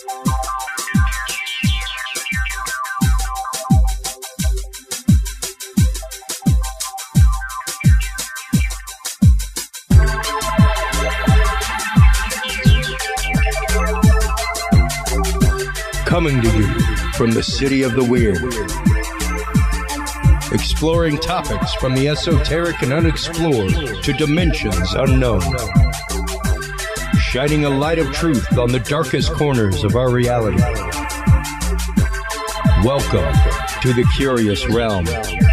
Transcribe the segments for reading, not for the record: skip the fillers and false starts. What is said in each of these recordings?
Coming to you from the city of the weird. Exploring topics from the esoteric and unexplored to dimensions unknown. Shining a light of truth on the darkest corners of our reality. Welcome to the Curious Realm.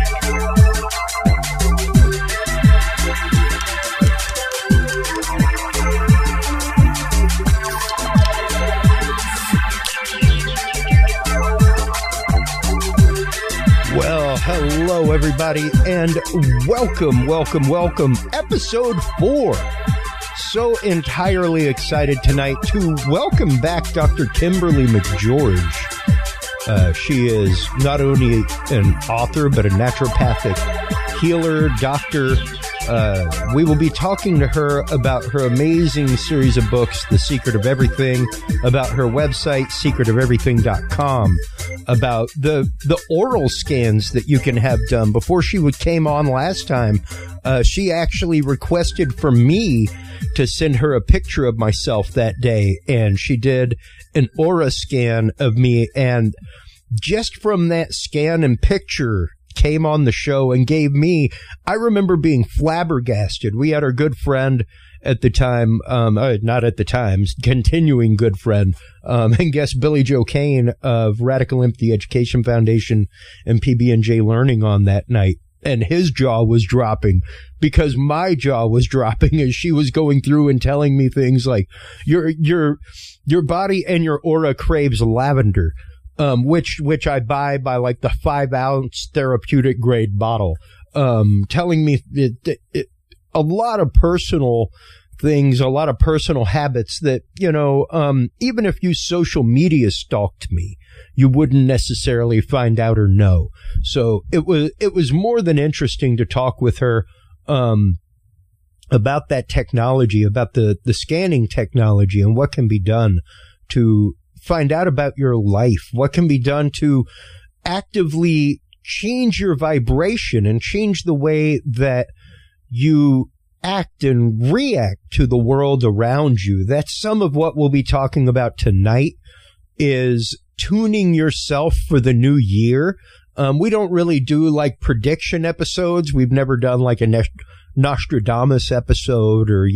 Hello, everybody, and welcome. Episode 4. So entirely excited tonight to welcome back Dr. Kimberly McGeorge. She is not only an author, but a naturopathic healer, doctor. We will be talking to her about her amazing series of books, The Secret of Everything, about her website, secretofeverything.com, about the oral scans that you can have done. Before she came on last time, she actually requested for me to send her a picture of myself that day, and she did an aura scan of me, and just from that scan and picture came on the show and gave me, I remember being flabbergasted. We had our good friend at the time, not at the time, continuing good friend, and guest Billy Joe Kane of Radical Empathy Education Foundation and PB&J Learning on that night. And his jaw was dropping because my jaw was dropping as she was going through and telling me things like, your body and your aura craves lavender. Which I buy by like the 5-ounce therapeutic grade bottle, telling me a lot of personal things, a lot of personal habits that, even if you social media stalked me, you wouldn't necessarily find out or know. So it was more than interesting to talk with her, about that technology, about the scanning technology and what can be done to find out about your life, what can be done to actively change your vibration and change the way that you act and react to the world around you. That's some of what we'll be talking about tonight, is tuning yourself for the new year. We don't really do like prediction episodes. We've never done like a Nostradamus episode, or,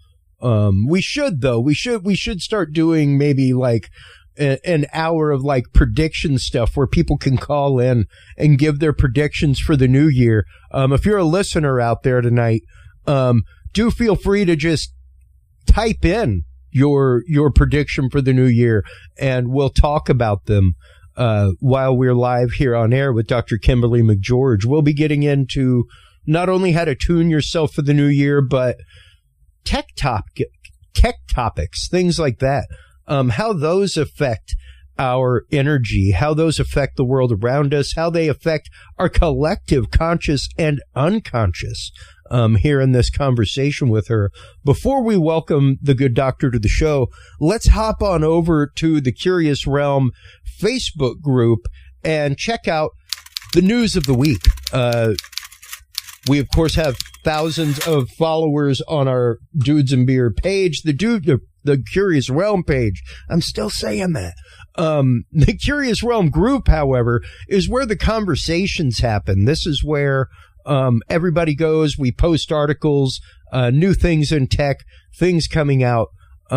we should though. We should start doing maybe like an hour of like prediction stuff where people can call in and give their predictions for the new year. If you're a listener out there tonight, do feel free to just type in your prediction for the new year, and we'll talk about them while we're live here on air with Dr. Kimberly McGeorge. We'll be getting into not only how to tune yourself for the new year, but tech topics, things like that. How those affect our energy, how those affect the world around us, how they affect our collective conscious and unconscious, here in this conversation with her. Before we welcome the good doctor to the show, let's hop on over to the Curious Realm Facebook group and check out the news of the week. We, of course, have thousands of followers on our Dudes and Beer page, the Curious Realm page. I'm still saying that. The Curious Realm group, however, is where the conversations happen. This is where everybody goes. We post articles, new things in tech, things coming out.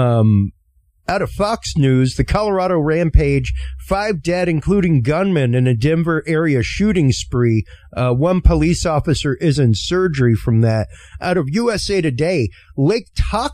Out of Fox News, the Colorado rampage, 5 dead, including gunmen in a Denver area shooting spree. One police officer is in surgery from that. Out of USA Today, Lake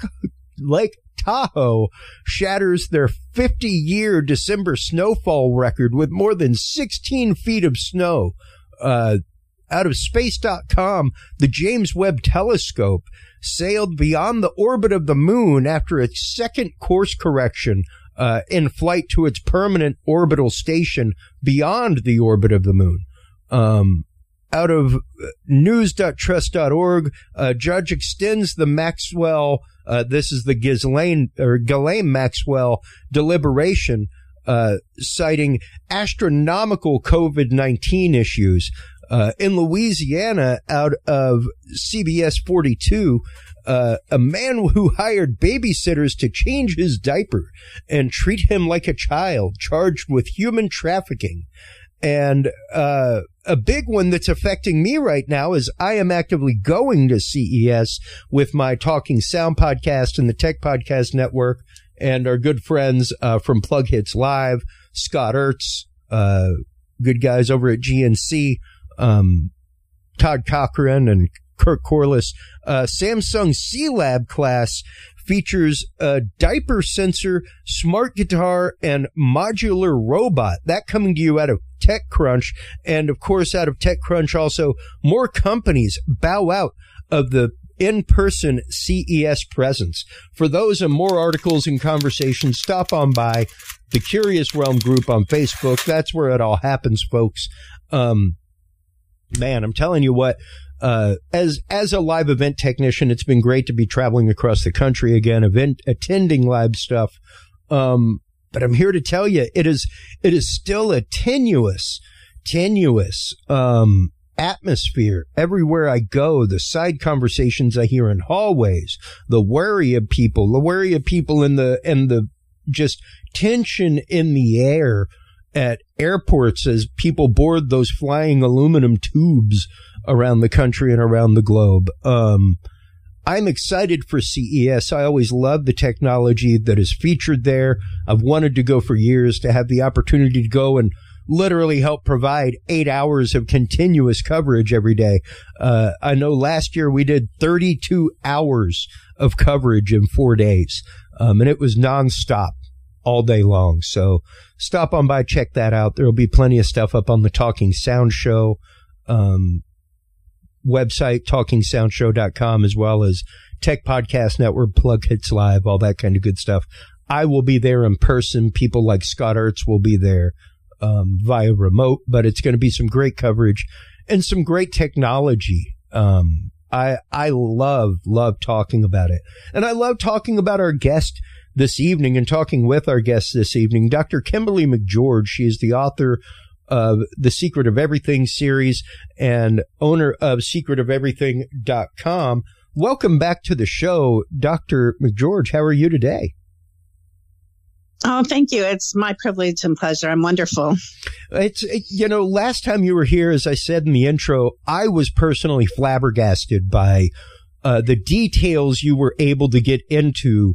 Tahoe shatters their 50-year December snowfall record with more than 16 feet of snow. Out of Space.com, the James Webb Telescope sailed beyond the orbit of the moon after its second course correction in flight to its permanent orbital station beyond the orbit of the moon. Out of news.trust.org, a judge extends the Maxwell This is the Ghislaine Maxwell deliberation, citing astronomical COVID-19 issues. In Louisiana, out of CBS 42, a man who hired babysitters to change his diaper and treat him like a child, charged with human trafficking. And a big one that's affecting me right now is I am actively going to CES with my Talking Sound podcast and the Tech Podcast Network and our good friends from Plug Hits Live, Scott Ertz, good guys over at GNC, Todd Cochran and Kirk Corliss. Samsung C-Lab class features a diaper sensor, smart guitar, and modular robot. That coming to you out of TechCrunch. And of course, out of TechCrunch also, more companies bow out of the in-person CES presence. For those and more articles and conversations, stop on by the Curious Realm group on Facebook. That's where it all happens, folks. Man, I'm telling you what, as a live event technician, it's been great to be traveling across the country again, attending live stuff. But I'm here to tell you, it is still a tenuous, atmosphere everywhere I go. The side conversations I hear in hallways, the worry of people and the just tension in the air at airports as people board those flying aluminum tubes around the country and around the globe. I'm excited for CES. I always love the technology that is featured there. I've wanted to go for years, to have the opportunity to go and literally help provide 8 hours of continuous coverage every day. I know last year we did 32 hours of coverage in 4 days, and it was nonstop all day long. So stop on by, check that out. There'll be plenty of stuff up on the Talking Sound Show website, talkingsoundshow.com, as well as Tech Podcast Network, Plug Hits Live, all that kind of good stuff. I will be there in person. People like Scott Ertz will be there via remote, but it's going to be some great coverage and some great technology. I love talking about it. And I love talking about our guest this evening and talking with our guest this evening, Dr. Kimberly McGeorge. She is the author of the Secret of Everything series and owner of secretoferything.com. Welcome back to the show, Dr. McGeorge. How are you today? Oh, thank you. It's my privilege and pleasure. I'm wonderful. Last time you were here, as I said in the intro, I was personally flabbergasted by the details you were able to get into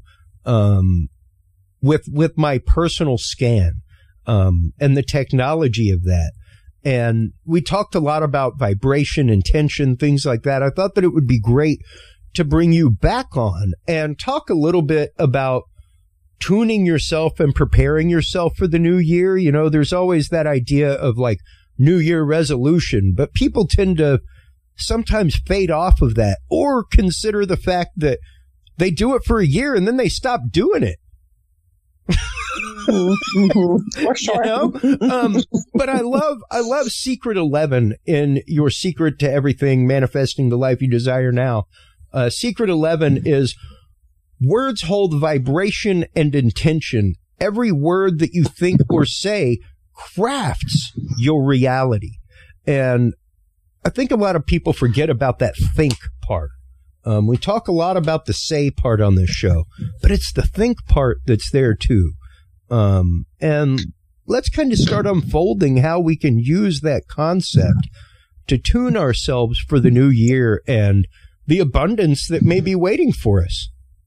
with my personal scan and the technology of that. And we talked a lot about vibration and tension, things like that. I thought that it would be great to bring you back on and talk a little bit about tuning yourself and preparing yourself for the new year. You know, there's always that idea of like New Year resolution, but people tend to sometimes fade off of that or consider the fact that they do it for a year and then they stop doing it. For sure. You know? But I love Secret 11 in your Secret to Everything, Manifesting the Life You Desire Now. Secret 11 is words hold vibration and intention. Every word that you think or say crafts your reality. And I think a lot of people forget about that think part. We talk a lot about the say part on this show, but it's the think part that's there too. And let's kind of start unfolding how we can use that concept to tune ourselves for the new year and the abundance that may be waiting for us.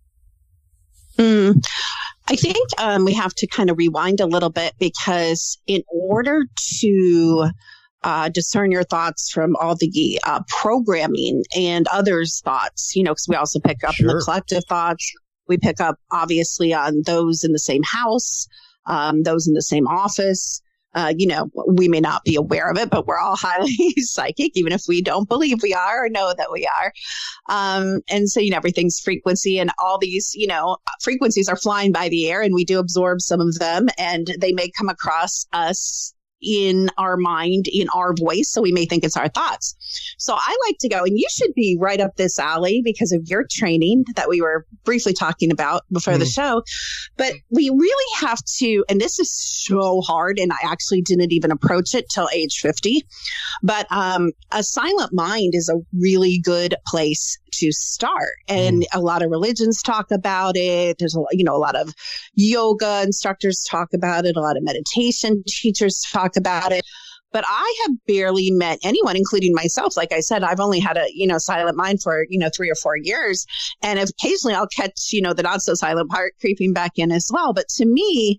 I think we have to kind of rewind a little bit, because in order to discern your thoughts from all the programming and others' thoughts, because we also pick up Sure. the collective thoughts. We pick up, obviously, on those in the same house, those in the same office. We may not be aware of it, but we're all highly psychic, even if we don't believe we are or know that we are. And so, everything's frequency, and all these, frequencies are flying by the air, and we do absorb some of them, and they may come across us, in our mind, in our voice. So we may think it's our thoughts. So I like to go, and you should be right up this alley because of your training that we were briefly talking about before the show. But we really have to, and this is so hard, and I actually didn't even approach it till age 50. But a silent mind is a really good place to start. And a lot of religions talk about it. There's a lot of yoga instructors talk about it. A lot of meditation teachers talk about it. But I have barely met anyone, including myself. Like I said, I've only had a, silent mind for, 3 or 4 years. And occasionally I'll catch, the not so silent part creeping back in as well. But to me,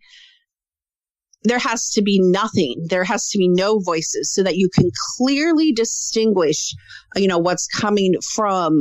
there has to be nothing. There has to be no voices so that you can clearly distinguish, what's coming from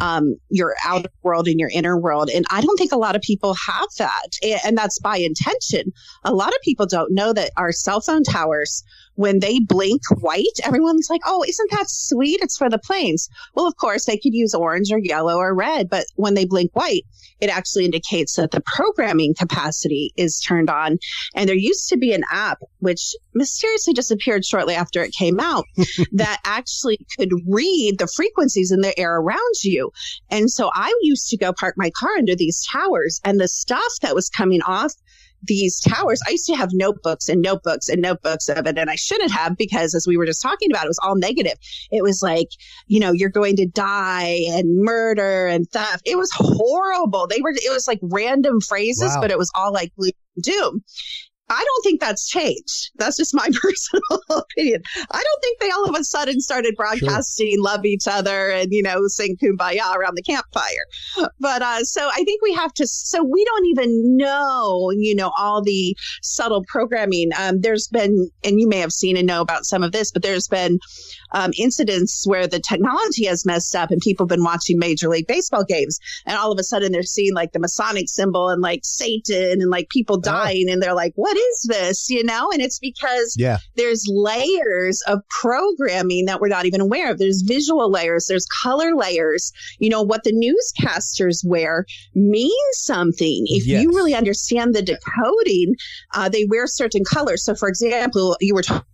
your outer world and your inner world. And I don't think a lot of people have that. And that's by intention. A lot of people don't know that our cell phone towers, when they blink white, everyone's like, oh, isn't that sweet? It's for the planes. Well, of course, they could use orange or yellow or red. But when they blink white, it actually indicates that the programming capacity is turned on. And there used to be an app, which mysteriously disappeared shortly after it came out, that actually could read the frequencies in the air around you. And so I used to go park my car under these towers, and the stuff that was coming off these towers, I used to have notebooks and notebooks and notebooks of it. And I shouldn't have, because as we were just talking about, it was all negative. It was like, you're going to die and murder and theft. It was horrible. It was like random phrases, but it was all like doom. I don't think that's changed. That's just my personal opinion. I don't think they all of a sudden started broadcasting love each other and, sing Kumbaya around the campfire. But so I think we have to, so we don't even know, all the subtle programming. There's been, and you may have seen and know about some of this, but there's been incidents where the technology has messed up and people have been watching Major League Baseball games. And all of a sudden they're seeing like the Masonic symbol and like Satan and like people dying. And they're like, what is this? And it's because there's layers of programming that we're not even aware of. There's visual layers, there's color layers. What the newscasters wear means something. If you really understand the decoding, they wear certain colors. So for example, you were talking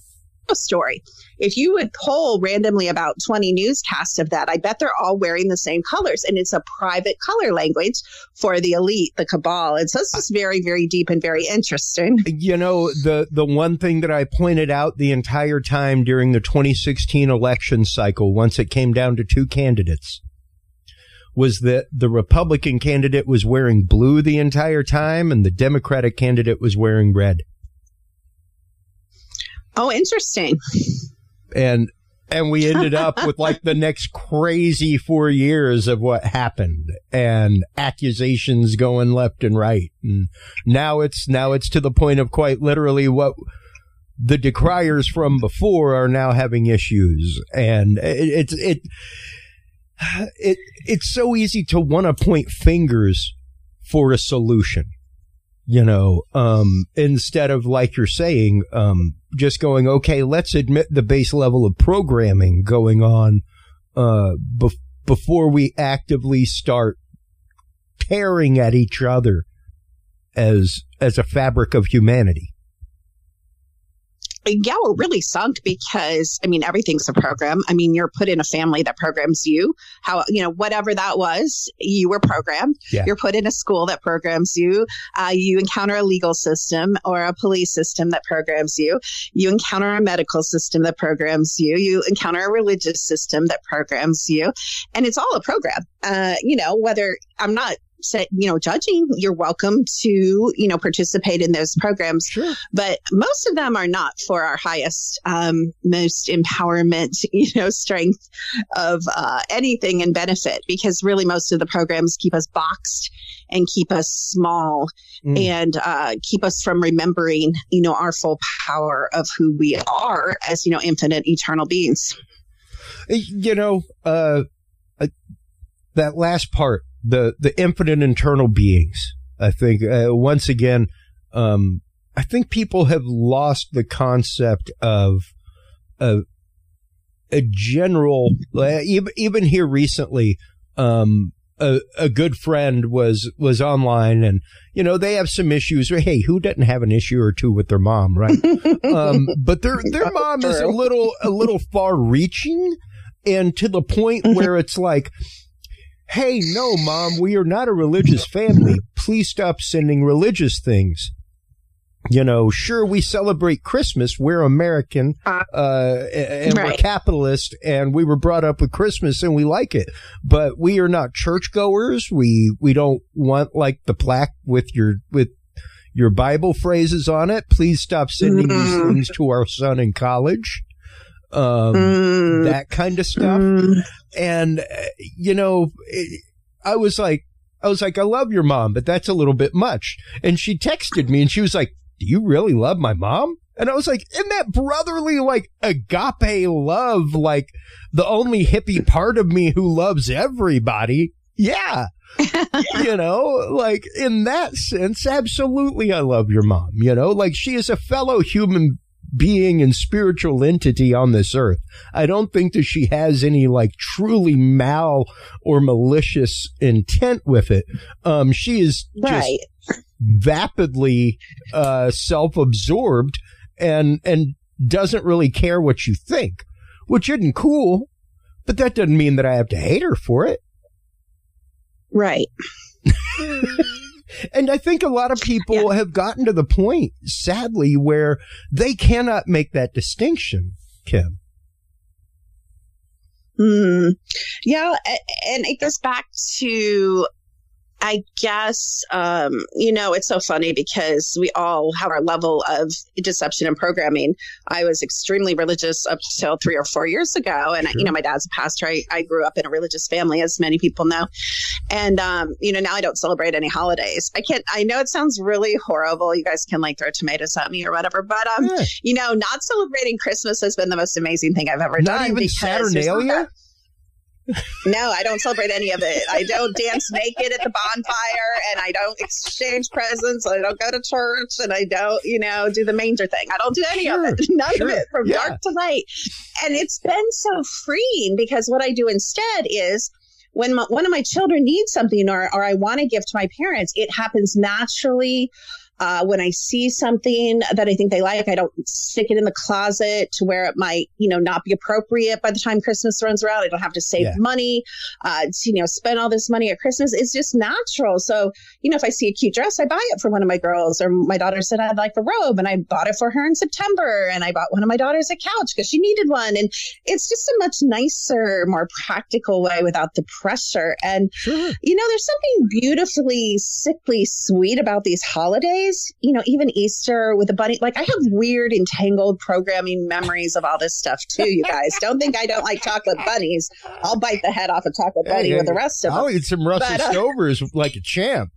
story. If you would poll randomly about 20 newscasts of that, I bet they're all wearing the same colors. And it's a private color language for the elite, the cabal. And so this is very, very deep and very interesting. The one thing that I pointed out the entire time during the 2016 election cycle, once it came down to 2 candidates, was that the Republican candidate was wearing blue the entire time and the Democratic candidate was wearing red. Oh, interesting. And we ended up with like the next crazy 4 years of what happened and accusations going left and right. And now it's to the point of quite literally what the decriers from before are now having issues. And it's so easy to want to point fingers for a solution. Instead of, like you're saying, just going, okay, let's admit the base level of programming going on before we actively start tearing at each other as a fabric of humanity. Yeah, we're really sunk because, everything's a program. You're put in a family that programs you. How, whatever that was, you were programmed. Yeah. You're put in a school that programs you. You encounter a legal system or a police system that programs you. You encounter a medical system that programs you. You encounter a religious system that programs you. And it's all a program. Whether I'm not judging, you're welcome to, participate in those programs. Sure. But most of them are not for our highest, most empowerment, strength of anything and benefit, because really most of the programs keep us boxed and keep us small and keep us from remembering, our full power of who we are as, infinite eternal beings. That last part, the infinite internal beings, I think, once again, I think people have lost the concept of a general, even here recently, a good friend was online, and they have some issues. Hey, who doesn't have an issue or two with their mom, right? But their mom is a little far-reaching, and to the point where it's like, hey, no, Mom, we are not a religious family. Please stop sending religious things. Sure, we celebrate Christmas. We're American, and we're capitalist, and we were brought up with Christmas, and we like it. But we are not churchgoers. We don't want like the plaque with your Bible phrases on it. Please stop sending these things to our son in college. That kind of stuff. And I was like, I love your mom, but that's a little bit much. And she texted me, and she was like, do you really love my mom? And I was like, isn't that brotherly, like agape love, like the only hippie part of me who loves everybody? Yeah. Like in that sense, absolutely. I love your mom, like she is a fellow human being and spiritual entity on this earth. I don't think that she has any like truly mal or malicious intent with it. She is just vapidly self-absorbed and doesn't really care what you think, which isn't cool, but that doesn't mean that I have to hate her for it. Right. And I think a lot of people have gotten to the point, sadly, where they cannot make that distinction, Kim. Yeah, and it goes back to, I guess, it's so funny because we all have our level of deception and programming. I was extremely religious up till 3 or 4 years ago. And, my dad's a pastor. I grew up in a religious family, as many people know. And, now I don't celebrate any holidays. I know it sounds really horrible. You guys can like throw tomatoes at me or whatever. But, not celebrating Christmas has been the most amazing thing I've ever done. Not even Saturnalia? No, I don't celebrate any of it. I don't dance naked at the bonfire, and I don't exchange presents. I don't go to church, and I don't, do the manger thing. I don't do any of it. None of it, from dark to light. And it's been so freeing because what I do instead is when one of my children needs something or I want to give to my parents, it happens naturally. When I see something that I think they like, I don't stick it in the closet to where it might, not be appropriate by the time Christmas runs around. I don't have to save money, to, spend all this money at Christmas. It's just natural. So, if I see a cute dress, I buy it for one of my girls, or my daughter said I'd like a robe and I bought it for her in September, and I bought one of my daughters a couch because she needed one. And it's just a much nicer, more practical way without the pressure. And, there's something beautifully, sickly sweet about these holidays. Even Easter with the bunny, like I have weird entangled programming memories of all this stuff too, you guys. Don't think I don't like chocolate bunnies. I'll bite the head off a chocolate bunny with the rest of them. I'll eat some Russell Stovers like a champ.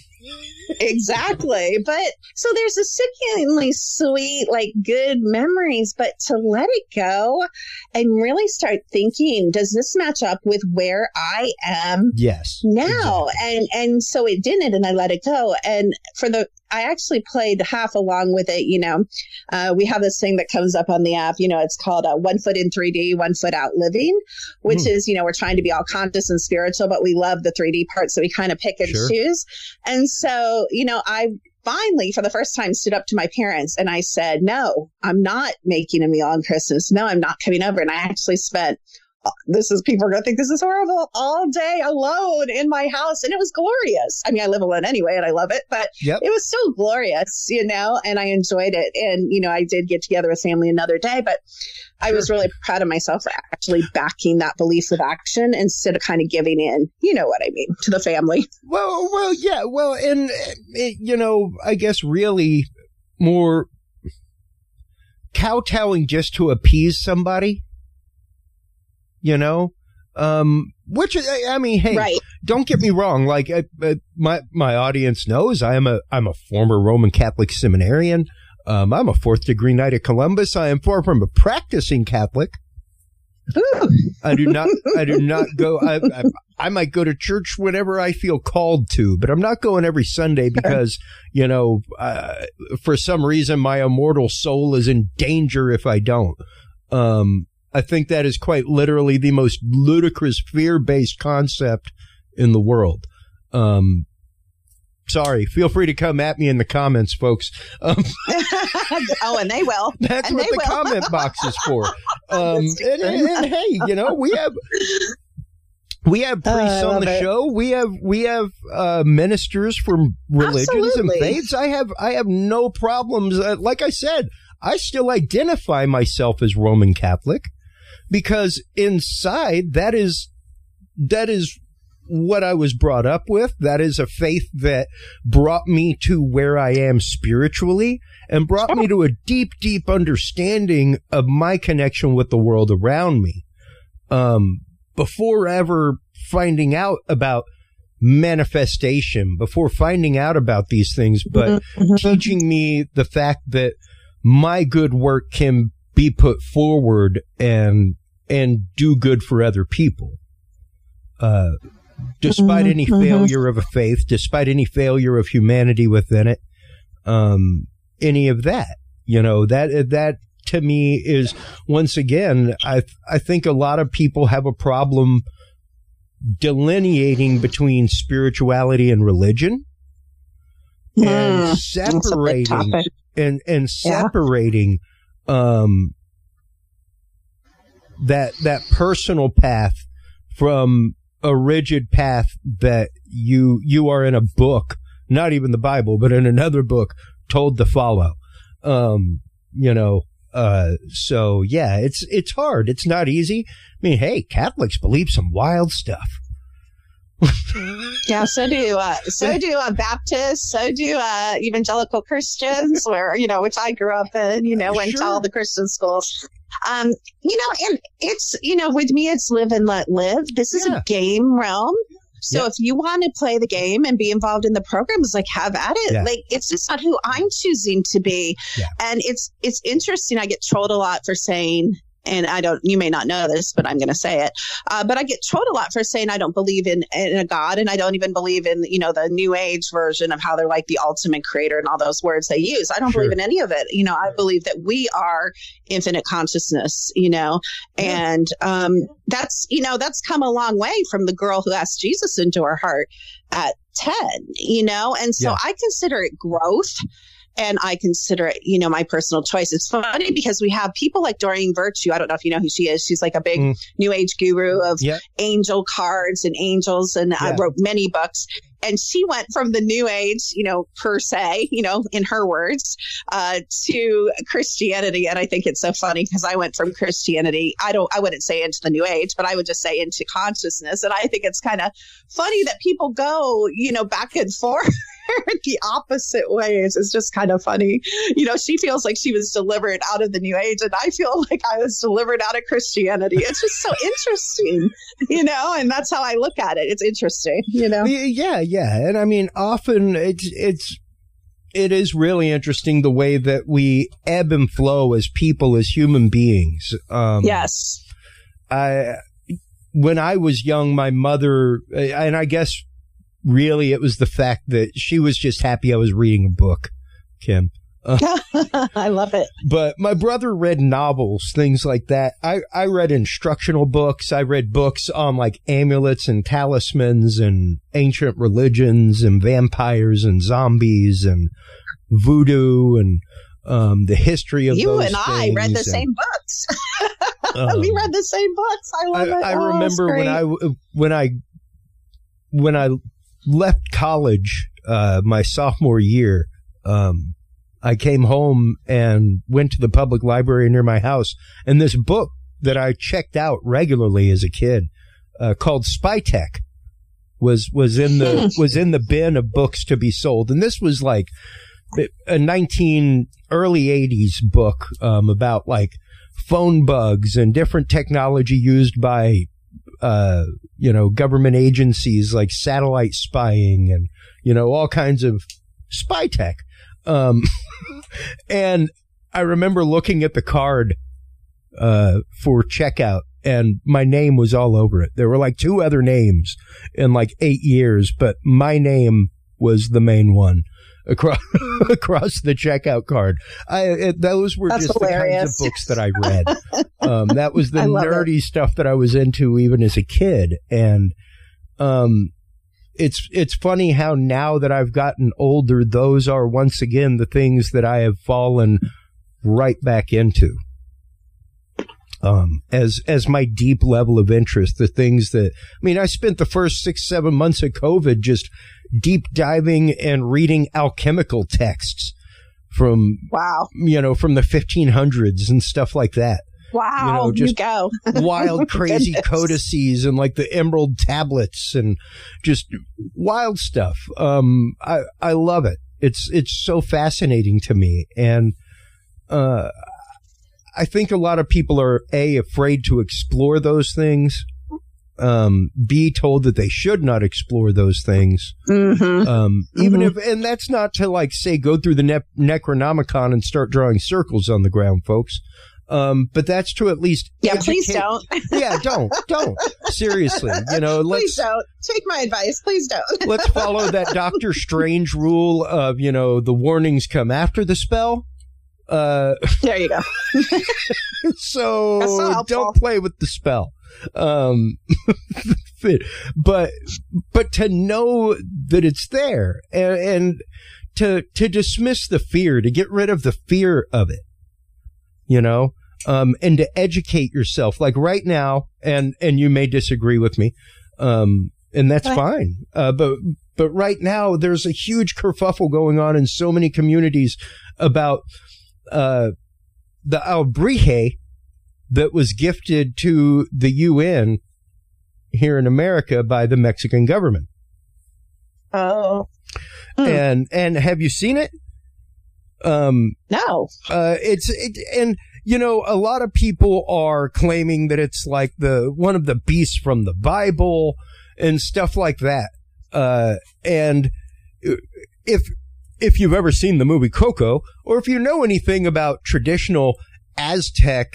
Exactly. But so there's a sickeningly sweet, like good memories, but to let it go and really start thinking, does this match up with where I am now? Exactly. And so it didn't, and I let it go. And I actually played half along with it. We have this thing that comes up on the app, it's called 1 Foot in 3D, 1 Foot Out Living, which is, we're trying to be all conscious and spiritual, but we love the 3D part. So we kind of pick and choose. And so, I finally, for the first time, stood up to my parents and I said, no, I'm not making a meal on Christmas. No, I'm not coming over. And I actually spent, people are going to think this is horrible, all day alone in my house. And it was glorious. I mean, I live alone anyway, and I love it, but it was so glorious, and I enjoyed it. And, I did get together with family another day, but I was really proud of myself for actually backing that belief with action instead of kind of giving in, what I mean, to the family. Well, yeah. Well, and, I guess really more kowtowing just to appease somebody. Which I mean, hey, don't get me wrong. Like my audience knows I'm a former Roman Catholic seminarian. I'm a 4th degree Knight of Columbus. I am far from a practicing Catholic. Ooh. I do not go. I might go to church whenever I feel called to, but I'm not going every Sunday because, for some reason my immortal soul is in danger if I don't. I think that is quite literally the most ludicrous fear-based concept in the world. Sorry, feel free to come at me in the comments, folks. Oh, and they will. That's what the comment box is for. And hey, you know, we have priests on the show. We have ministers from religions and faiths. I have no problems. Like I said, I still identify myself as Roman Catholic because inside that is what I was brought up with. That is a faith that brought me to where I am spiritually and brought me to a deep, deep understanding of my connection with the world around me. Before ever finding out about manifestation, before finding out about these things, but teaching me the fact that my good work can be put forward and do good for other people. Despite any failure of a faith, despite any failure of humanity within it, any of that, you know, that to me is, once again, I think a lot of people have a problem delineating between spirituality and religion and separating and separating that personal path from a rigid path that you are in a book, not even the Bible, but in another book told to follow. You know, so yeah, it's hard. It's not easy. I mean, hey, Catholics believe some wild stuff. Yeah, so do Baptists, so do evangelical Christians, where, you know, which I grew up in, you know, went to all the Christian schools. You know, and it's, you know, with me, it's live and let live. This is a game realm. So if you want to play the game and be involved in the program, it's like, have at it. Like, it's just not who I'm choosing to be. And it's interesting. I get trolled a lot for saying, and you may not know this, but I'm going to say it. But I get trolled a lot for saying I don't believe in a God, and I don't even believe in, you know, the New Age version of how they're like the ultimate creator and all those words they use. I don't believe in any of it. You know, I believe that we are infinite consciousness, you know, and that's, you know, that's come a long way from the girl who asked Jesus into her heart at 10, you know, and so I consider it growth. And I consider it, you know, my personal choice. It's funny because we have people like Doreen Virtue. I don't know if you know who she is. She's like a big New Age guru of angel cards and angels, and wrote many books. And she went from the New Age, you know, per se, you know, in her words, to Christianity. And I think it's so funny because I went from Christianity, I wouldn't say into the New Age, but I would just say into consciousness. And I think it's kind of funny that people go, you know, back and forth the opposite ways. It's just kind of funny. You know, she feels like she was delivered out of the New Age, and I feel like I was delivered out of Christianity. It's just so interesting, you know, and that's how I look at it. It's interesting, you know? Yeah. And I mean, often it is really interesting the way that we ebb and flow as people, as human beings. Yes. When I was young, my mother, and I guess really it was the fact that she was just happy I was reading a book, Kim. I love it. But my brother read novels, things like that. I read instructional books. I read books on like amulets and talismans and ancient religions and vampires and zombies and voodoo and the history of you those and I read the same books. We read the same books. I love it. I remember when I left college my sophomore year. I came home and went to the public library near my house, and this book that I checked out regularly as a kid, called Spy Tech, was in the bin of books to be sold. And this was like a early 80s book about like phone bugs and different technology used by government agencies like satellite spying and, you know, all kinds of spy tech. And I remember looking at the card for checkout, and my name was all over it. There were like 2 other names in like 8 years, but my was the main one across the checkout card. Those were That's just hilarious. The kinds of books that I read. That was the nerdy stuff that I was into even as a kid. And it's funny how now that I've gotten older, those are once again the things that I have fallen right back into. As my deep level of interest, the things that, I mean, I spent the first 6-7 months of COVID just deep diving and reading alchemical texts from, from the 1500s and stuff like that. Wow, just you go. wild, crazy codices and like the emerald tablets and just wild stuff. I love it. It's so fascinating to me. And, I think a lot of people are afraid to explore those things, B, told that they should not explore those things. Even if, and that's not to like say go through the Necronomicon and start drawing circles on the ground, folks. But that's to at least please don't. Don't seriously, please don't take my advice. Please don't. Let's follow that Doctor Strange rule of the warnings come after the spell. There you go. So don't play with the spell. But to know that it's there and to dismiss the fear, to get rid of the fear of it, and to educate yourself, like right now, and you may disagree with me, and that's fine. But right now there's a huge kerfuffle going on in so many communities about the Albrije that was gifted to the UN here in America by the Mexican government. Oh. And have you seen it? No. And a lot of people are claiming that it's like one of the beasts from the Bible and stuff like that. And if you've ever seen the movie Coco, or if you know anything about traditional Aztec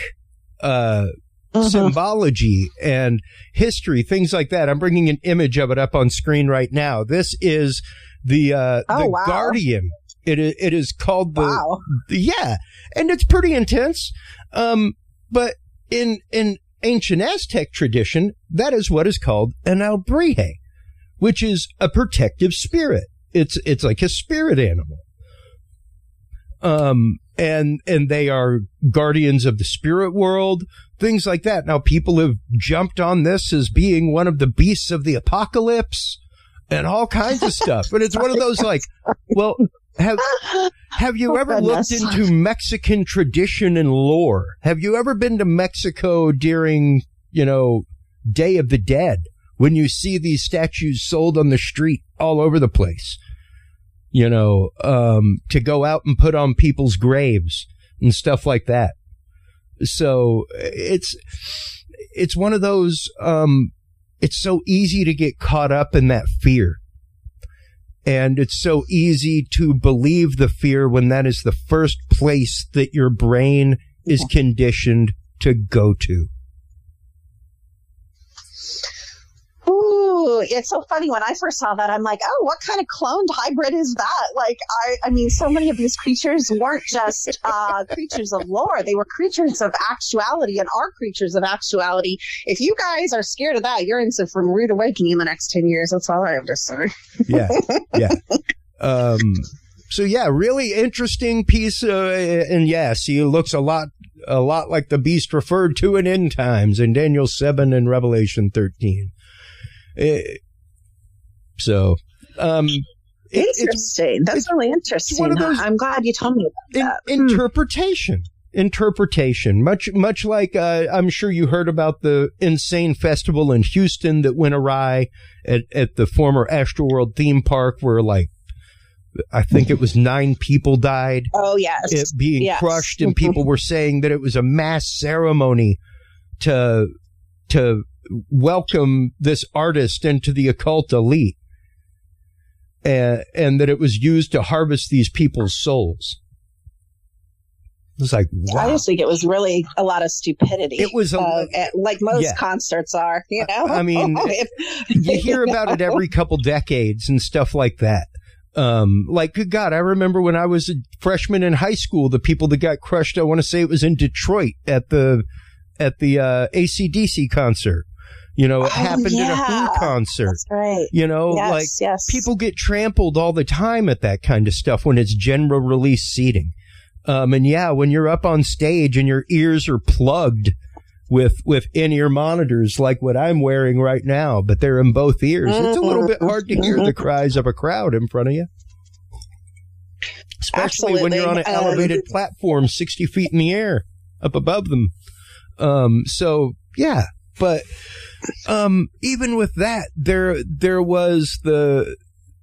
symbology and history, things like that, I'm bringing an image of it up on screen right now. This is the Guardian. It is called and it's pretty intense. But in ancient Aztec tradition, that is what is called an Albrije, which is a protective spirit. It's like a spirit animal. And they are guardians of the spirit world, things like that. Now, people have jumped on this as being one of the beasts of the apocalypse and all kinds of stuff. But it's one of those like, well, have you ever looked into Mexican tradition and lore? Have you ever been to Mexico during, Day of the Dead, when you see these statues sold on the street all over the place? To go out and put on people's graves and stuff like that. So it's one of those, it's so easy to get caught up in that fear. And it's so easy to believe the fear when that is the first place that your brain is conditioned to go to. Ooh, it's so funny. When I first saw that, I'm like, oh, what kind of cloned hybrid is that? Like, I mean, so many of these creatures weren't just creatures of lore. They were creatures of actuality and are creatures of actuality. If you guys are scared of that, you're in for rude awakening in the next 10 years. That's all I have to say. Yeah. So, yeah, really interesting piece. And, see, it looks a lot like the beast referred to in End Times in Daniel 7 and Revelation 13. Interesting. That's really interesting. I'm glad you told me about that. Interpretation. Much like I'm sure you heard about the insane festival in Houston that went awry at the former Astroworld theme park, where I think it was 9 people died. Oh yes, it being crushed, and people were saying that it was a mass ceremony to welcome this artist into the occult elite, and that it was used to harvest these people's souls. It was like, wow. I just think it was really a lot of stupidity. It was like most concerts are, I mean, you hear about it every couple decades and stuff like that. Good God, I remember when I was a freshman in high school, the people that got crushed, I want to say it was in Detroit at the AC/DC concert. You know, it happened at a Who concert. That's right. You know, people get trampled all the time at that kind of stuff when it's general release seating. And when you're up on stage and your ears are plugged with in-ear monitors like what I'm wearing right now, but they're in both ears, it's a little bit hard to hear the cries of a crowd in front of you. Especially when you're on an elevated platform 60 feet in the air up above them. But even with that, there was the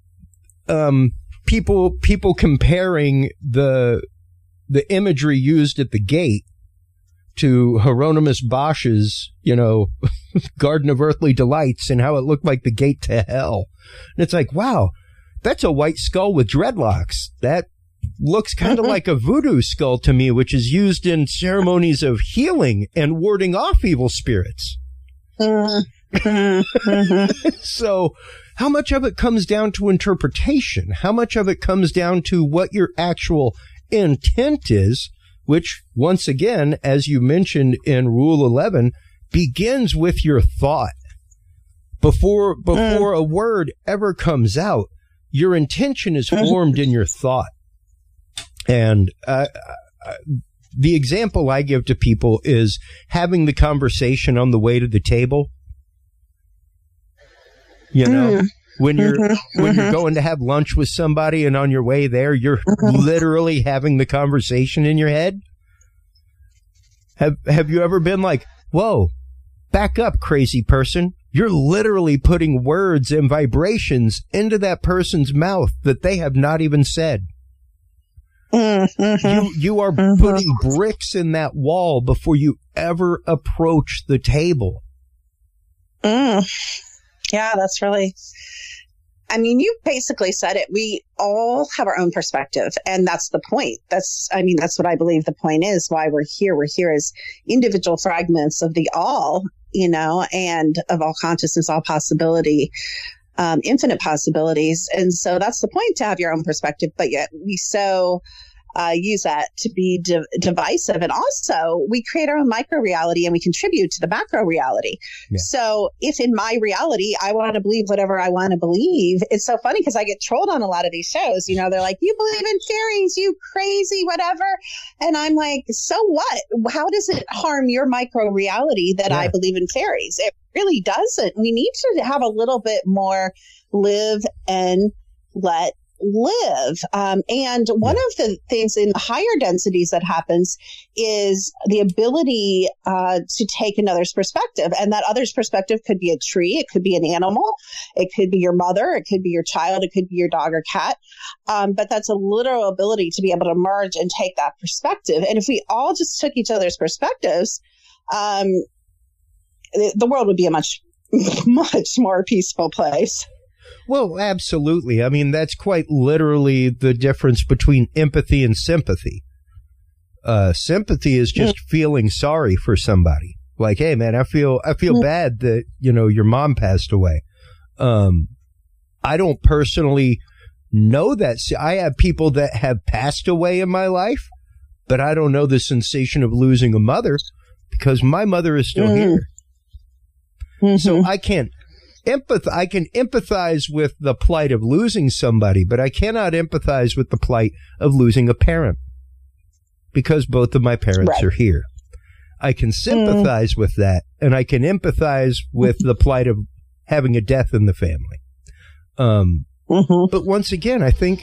people comparing the imagery used at the gate to Hieronymus Bosch's, Garden of Earthly Delights, and how it looked like the gate to hell. And it's like, wow, that's a white skull with dreadlocks. That looks kind of like a voodoo skull to me, which is used in ceremonies of healing and warding off evil spirits. So how much of it comes down to interpretation? How much of it comes down to what your actual intent is, which, once again, as you mentioned in Rule 11, begins with your thought. Before a word ever comes out, your intention is formed in your thought. And the example I give to people is having the conversation on the way to the table. When you're going to have lunch with somebody and on your way there, you're literally having the conversation in your head. Have you ever been like, whoa, back up, crazy person? You're literally putting words and vibrations into that person's mouth that they have not even said. You are putting bricks in that wall before you ever approach the table. Yeah, that's really... I mean, you basically said it. We all have our own perspective, and that's the point. That's what I believe the point is, why we're here. We're here as individual fragments of the all, and of all consciousness, all possibility, infinite possibilities. And so that's the point, to have your own perspective. But yet we use that to be divisive. And also, we create our own micro reality and we contribute to the macro reality. Yeah. So if in my reality, I want to believe whatever I want to believe, it's so funny because I get trolled on a lot of these shows. They're like, you believe in fairies, you crazy, whatever. And I'm like, so what? How does it harm your micro reality that I believe in fairies? It really doesn't. We need to have a little bit more live and let live. And one of the things in the higher densities that happens is the ability to take another's perspective. And that other's perspective could be a tree. It could be an animal. It could be your mother. It could be your child. It could be your dog or cat. But that's a literal ability to be able to merge and take that perspective. And if we all just took each other's perspectives, the world would be a much, much more peaceful place. Well, absolutely. I mean, that's quite literally the difference between empathy and sympathy. Sympathy is just feeling sorry for somebody. Like, hey, man, I feel bad that, your mom passed away. I don't personally know that. I have people that have passed away in my life, but I don't know the sensation of losing a mother because my mother is still here. So I can empathize with the plight of losing somebody, but I cannot empathize with the plight of losing a parent because both of my parents are here. I can sympathize with that, and I can empathize with the plight of having a death in the family. But once again, I think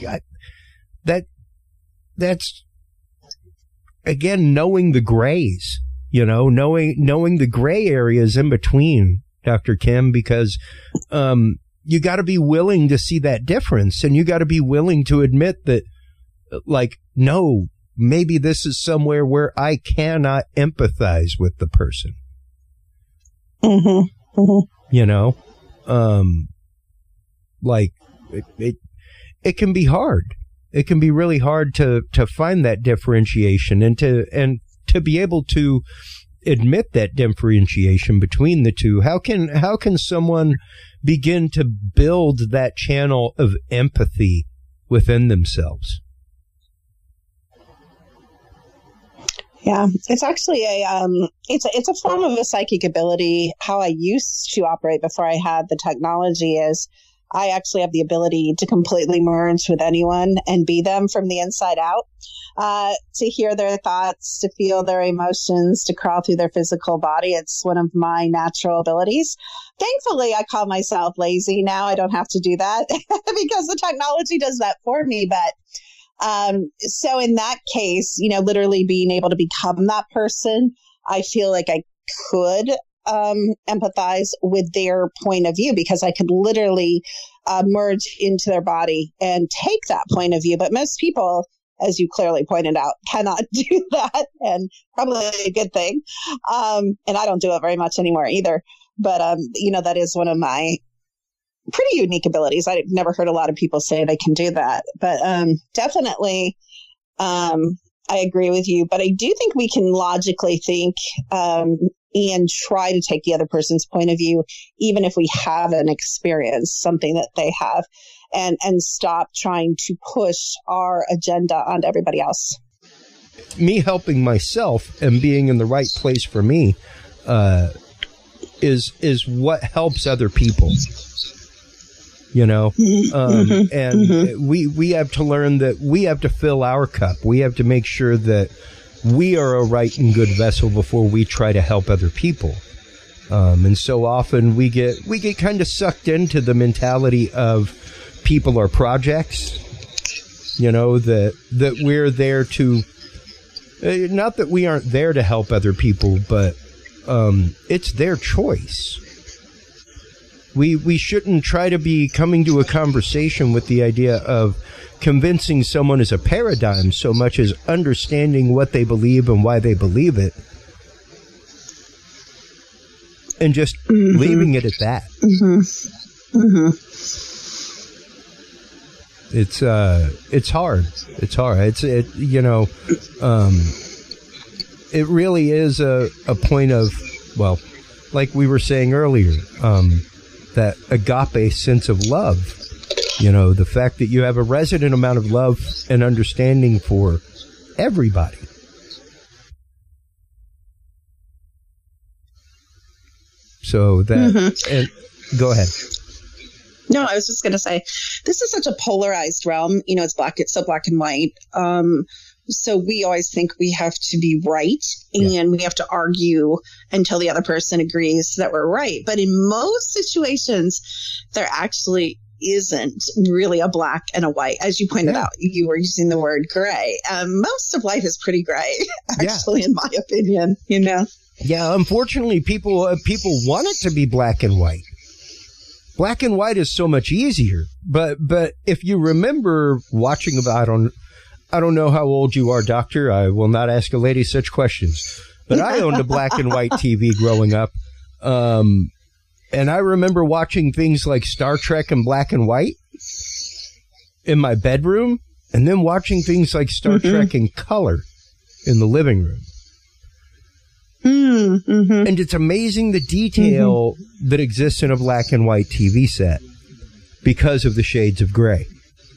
that's again knowing the grays, knowing the gray areas in between, Dr. Kim, because you got to be willing to see that difference, and you got to be willing to admit that, like, no, maybe this is somewhere where I cannot empathize with the person. Like it can be hard. It can be really hard to find that differentiation and to be able to admit that differentiation between the two. How can someone begin to build that channel of empathy within themselves? Yeah, it's actually it's a form of a psychic ability. How I used to operate before I had the technology is I actually have the ability to completely merge with anyone and be them from the inside out, to hear their thoughts, to feel their emotions, to crawl through their physical body. It's one of my natural abilities. Thankfully, I call myself lazy now. I don't have to do that because the technology does that for me. But so in that case, literally being able to become that person, I feel like I could empathize with their point of view because I could literally merge into their body and take that point of view. But most people, as you clearly pointed out, cannot do that, and probably a good thing. And I don't do it very much anymore either. But, that is one of my pretty unique abilities. I've never heard a lot of people say they can do that, but definitely I agree with you. But I do think we can logically think and try to take the other person's point of view, even if we haven't experienced something that they have, and stop trying to push our agenda onto everybody else. Me helping myself and being in the right place for me is what helps other people. And we have to learn that we have to fill our cup. We have to make sure that we are a right and good vessel before we try to help other people. And so often we get kind of sucked into the mentality of people are projects, that we're there to, not that we aren't there to help other people, but it's their choice. We shouldn't try to be coming to a conversation with the idea of convincing someone is a paradigm so much as understanding what they believe and why they believe it, and just leaving it at that. It's hard. It's hard. It really is a point of, well, like we were saying earlier, that agape sense of love. The fact that you have a resident amount of love and understanding for everybody. So that, and go ahead. No, I was just going to say, this is such a polarized realm. It's so black and white. So we always think we have to be right, and we have to argue until the other person agrees that we're right. But in most situations, there actually isn't really a black and a white. As you pointed out, you were using the word gray. Most of life is pretty gray, actually, in my opinion, Yeah, unfortunately, people want it to be black and white. Black and white is so much easier. But if you remember watching about, I don't know how old you are, Doctor. I will not ask a lady such questions. But I owned a black and white TV growing up. And I remember watching things like Star Trek in black and white in my bedroom, and then watching things like Star Trek in color in the living room. And it's amazing the detail that exists in a black and white TV set because of the shades of gray.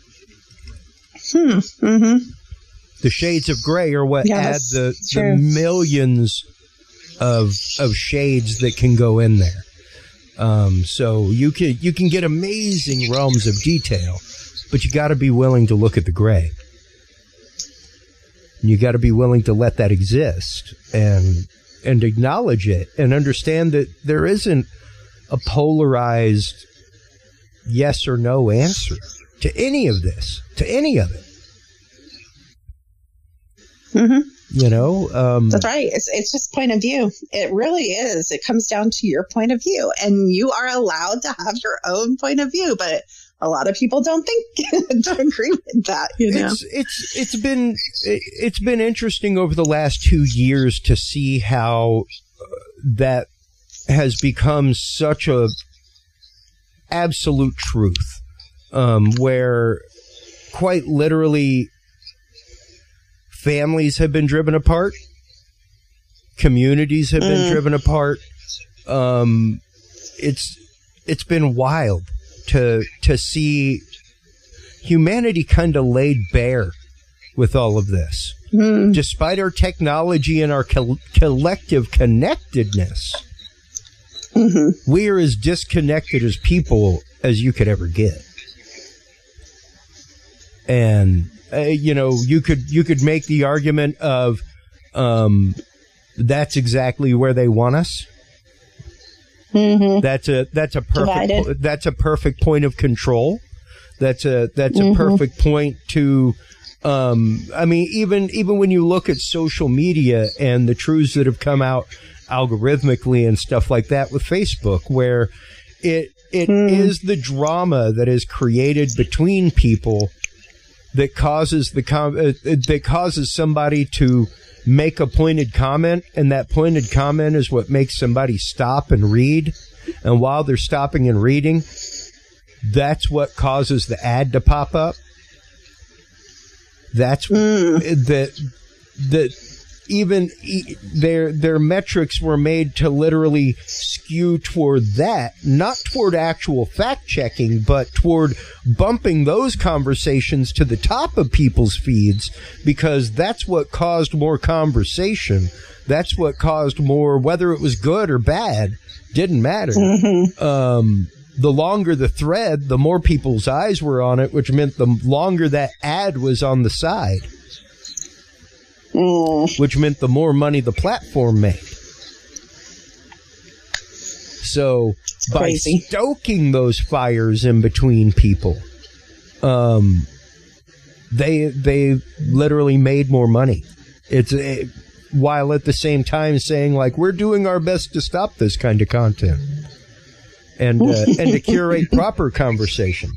The shades of gray are what add the millions of shades that can go in there. So you can get amazing realms of detail, but you got to be willing to look at the gray. You got to be willing to let that exist and acknowledge it and understand that there isn't a polarized yes or no answer to any of this, to any of it. That's right. It's just point of view. It really is. It comes down to your point of view, and you are allowed to have your own point of view, but a lot of people don't agree with that. It's been interesting over the last 2 years to see how that has become such a absolute truth, where quite literally families have been driven apart, communities have been driven apart. It's been wild to see humanity kind of laid bare with all of this. despite our technology and our collective connectedness, we are as disconnected as people as you could ever get. And you could make the argument of that's exactly where they want us. That's a perfect point of control. That's a perfect point to. Even when you look at social media and the truths that have come out algorithmically and stuff like that with Facebook, where it is the drama that is created between people that causes that causes somebody to make a pointed comment, and that pointed comment is what makes somebody stop and read. And while they're stopping and reading, that's what causes the ad to pop up. That's even their metrics were made to literally skew toward that, not toward actual fact checking, but toward bumping those conversations to the top of people's feeds, because that's what caused more conversation. That's what caused more, whether it was good or bad, didn't matter. The longer the thread, the more people's eyes were on it, which meant the longer that ad was on the side. Which meant the more money the platform made. So by stoking those fires in between people, they literally made more money. While at the same time saying, like, we're doing our best to stop this kind of content and to curate proper conversation.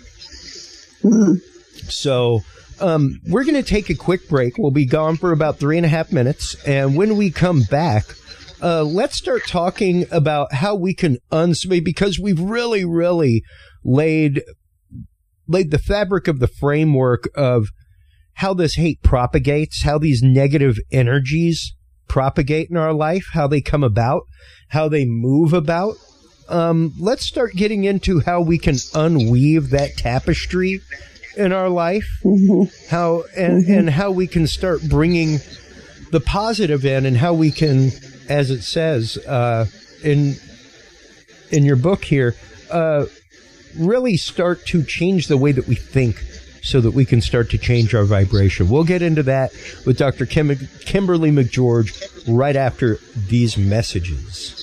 So. We're going to take a quick break. We'll be gone for about 3.5 minutes. And when we come back, let's start talking about how we can because we've really, really laid the fabric of the framework of how this hate propagates, how these negative energies propagate in our life, how they come about, how they move about. Let's start getting into how we can unweave that tapestry in our life, how we can start bringing the positive in, and how we can, as it says in your book here, really start to change the way that we think, so that we can start to change our vibration. We'll get into that with Dr. Kimberly McGeorge right after these messages.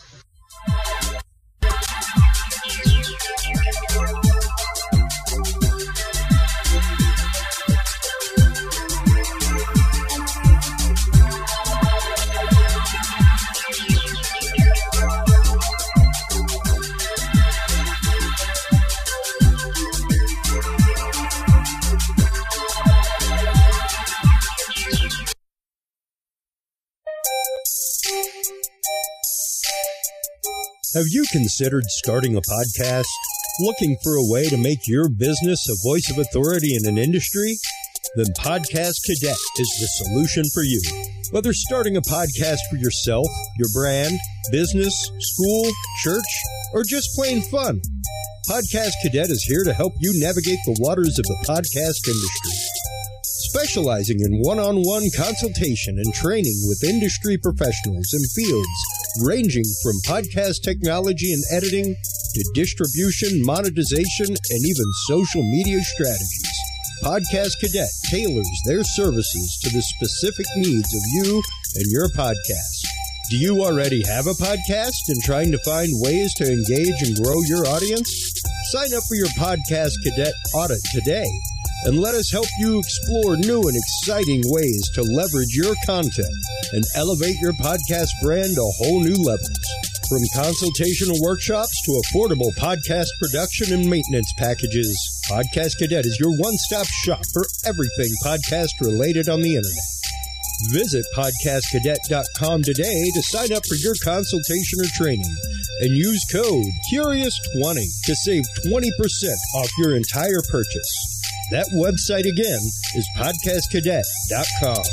Have you considered starting a podcast? Looking for a way to make your business a voice of authority in an industry? Then Podcast Cadet is the solution for you. Whether starting a podcast for yourself, your brand, business, school, church, or just plain fun, Podcast Cadet is here to help you navigate the waters of the podcast industry. Specializing in one-on-one consultation and training with industry professionals in fields ranging from podcast technology and editing to distribution, monetization, and even social media strategies, Podcast Cadet tailors their services to the specific needs of you and your podcast. Do you already have a podcast and trying to find ways to engage and grow your audience? Sign up for your Podcast Cadet audit today and let us help you explore new and exciting ways to leverage your content and elevate your podcast brand to whole new levels. From consultational workshops to affordable podcast production and maintenance packages, Podcast Cadet is your one-stop shop for everything podcast related on the internet. Visit podcastcadet.com today to sign up for your consultation or training and use code CURIOUS20 to save 20% off your entire purchase. That website again is podcastcadet.com.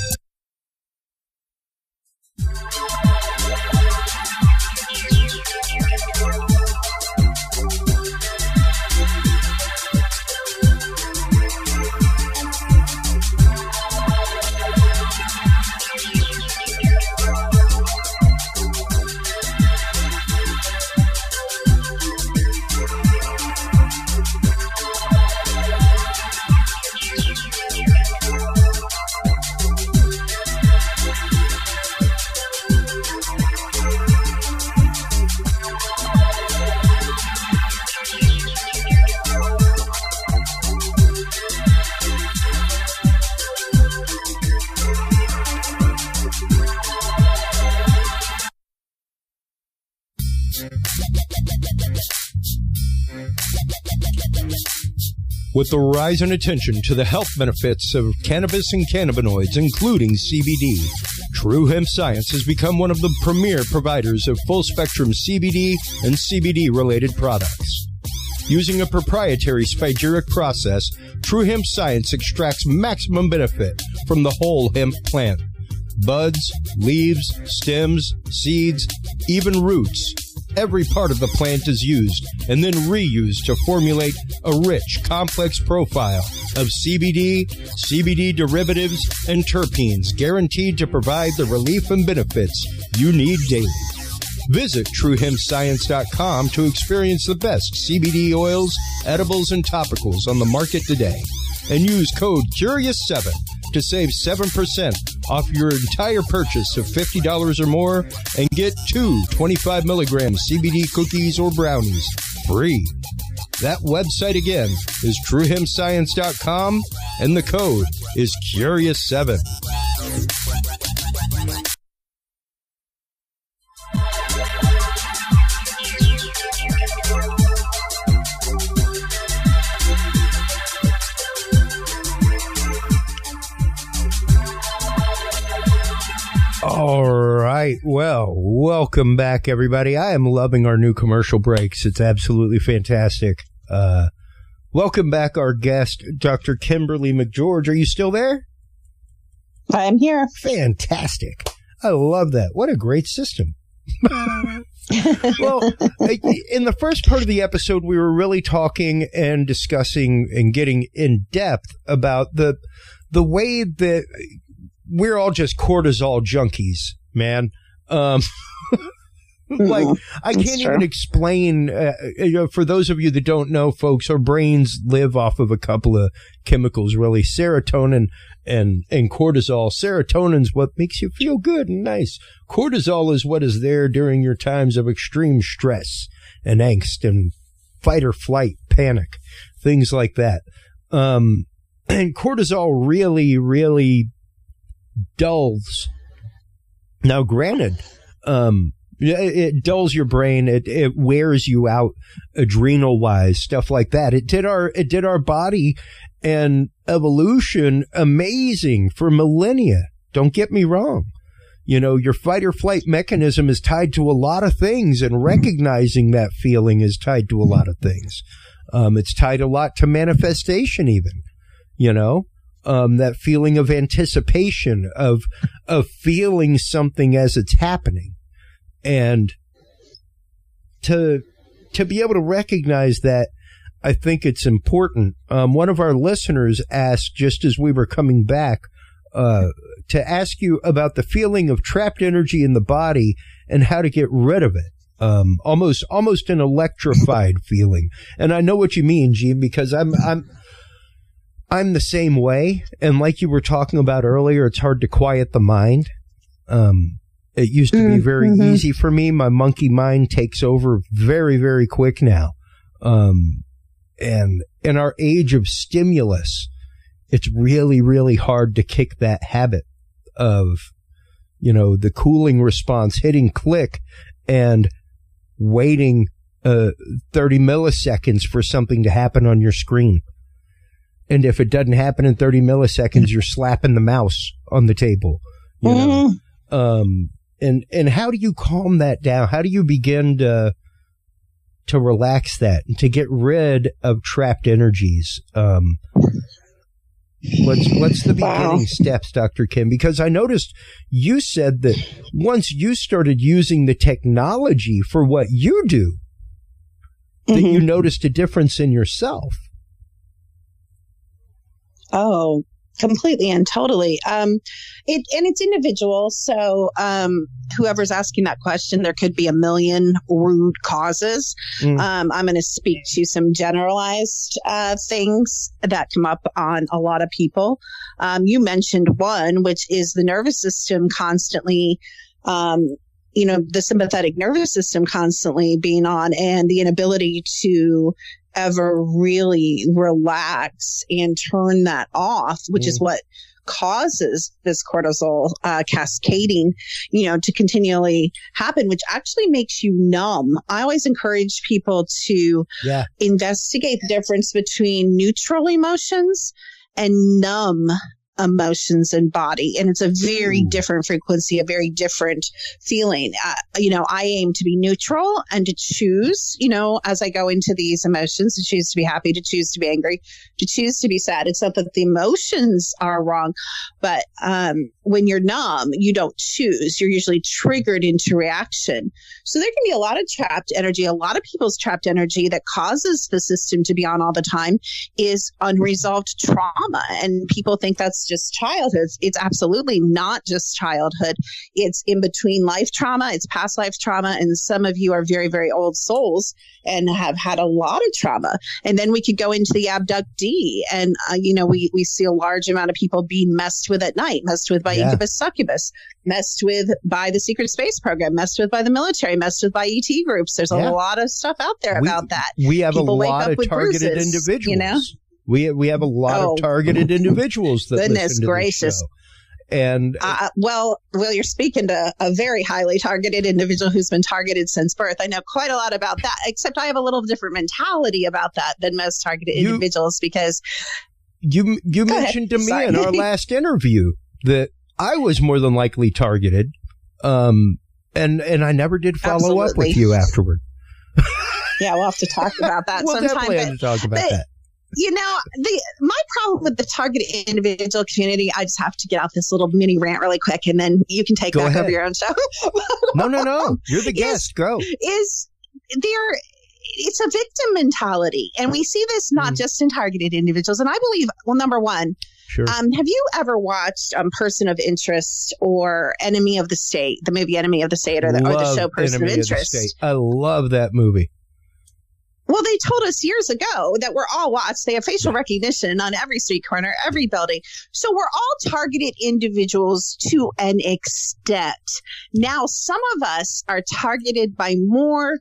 With the rise in attention to the health benefits of cannabis and cannabinoids, including CBD, True Hemp Science has become one of the premier providers of full-spectrum CBD and CBD-related products. Using a proprietary spagyric process, True Hemp Science extracts maximum benefit from the whole hemp plant. Buds, leaves, stems, seeds, even roots. Every part of the plant is used and then reused to formulate a rich, complex profile of CBD, CBD derivatives, and terpenes guaranteed to provide the relief and benefits you need daily. Visit TrueHempScience.com to experience the best CBD oils, edibles, and topicals on the market today. And use code CURIOUS7 to save 7% off your entire purchase of $50 or more and get 2 25-milligram CBD cookies or brownies free. That website again is TrueHempScience.com and the code is CURIOUS7. All right. Well, welcome back, everybody. I am loving our new commercial breaks. It's absolutely fantastic. Welcome back, our guest, Dr. Kimberly McGeorge. Are you still there? I'm here. Fantastic. I love that. What a great system. Well, in the first part of the episode, we were really talking and discussing and getting in depth about the way that we're all just cortisol junkies, man. Like, I can't even explain, for those of you that don't know, folks, our brains live off of a couple of chemicals, really, serotonin and cortisol. Serotonin's what makes you feel good and nice. Cortisol is what is there during your times of extreme stress and angst and fight or flight, panic, things like that. And cortisol really, really dulls. Now, granted, it dulls your brain. It wears you out, adrenal wise, stuff like that. It did our body and evolution amazing for millennia. Don't get me wrong. You know, your fight or flight mechanism is tied to a lot of things, and recognizing that feeling is tied to a lot of things. It's tied a lot to manifestation, even. You know. That feeling of anticipation, of feeling something as it's happening. And to be able to recognize that, I think it's important. One of our listeners asked, just as we were coming back, to ask you about the feeling of trapped energy in the body and how to get rid of it. Almost an electrified feeling. And I know what you mean, Gene, because I'm the same way, and like you were talking about earlier, it's hard to quiet the mind. It used to be very easy for me. My monkey mind takes over very, very quick now. And in our age of stimulus, it's really, really hard to kick that habit of, you know, the cooling response, hitting click and waiting 30 milliseconds for something to happen on your screen. And if it doesn't happen in 30 milliseconds, you're slapping the mouse on the table, you know? And how do you calm that down? How do you begin to relax that and to get rid of trapped energies? What's the beginning steps, Dr. Kim? Because I noticed you said that once you started using the technology for what you do, that you noticed a difference in yourself. Oh, completely and totally. It's individual. So, whoever's asking that question, there could be a million root causes. I'm going to speak to some generalized things that come up on a lot of people. You mentioned one, which is the nervous system constantly, the sympathetic nervous system constantly being on, and the inability to ever really relax and turn that off, which is what causes this cortisol cascading, to continually happen, which actually makes you numb. I always encourage people to investigate the difference between neutral emotions and numb emotions and body. And it's a very different frequency, a very different feeling. I aim to be neutral and to choose, as I go into these emotions, to choose to be happy, to choose to be angry, to choose to be sad. It's not that the emotions are wrong, but when you're numb, you don't choose. You're usually triggered into reaction. So there can be a lot of trapped energy. A lot of people's trapped energy that causes the system to be on all the time is unresolved trauma. And people think that's just childhood. It's absolutely not just childhood. It's in between life trauma. It's past life trauma. And some of you are very, very old souls and have had a lot of trauma. And then we could go into the abductee. And, we see a large amount of people being messed with at night, messed with by incubus, succubus, messed with by the secret space program, messed with by the military, messed with by ET groups. There's a lot of stuff out there about that. We have people a lot of targeted individuals. We have a lot of targeted individuals that goodness listen to gracious. This show. And well, you're speaking to a very highly targeted individual who's been targeted since birth. I know quite a lot about that, except I have a little different mentality about that than most targeted individuals because you mentioned to me in our last interview that I was more than likely targeted, and I never did follow up with you afterward. Yeah, we'll have to talk about that we'll sometime. Definitely have to talk about that. My problem with the targeted individual community, I just have to get out this little mini rant really quick, and then you can take back over your own show. No. You're the guest. Go. It's a victim mentality. And we see this not just in targeted individuals. And I believe, well, number one, sure. Have you ever watched Person of Interest or Enemy of the State, the movie Enemy of the State or the show Person of Interest? I love that movie. Well, they told us years ago that we're all watched. They have facial recognition on every street corner, every building. So we're all targeted individuals to an extent. Now, some of us are targeted by more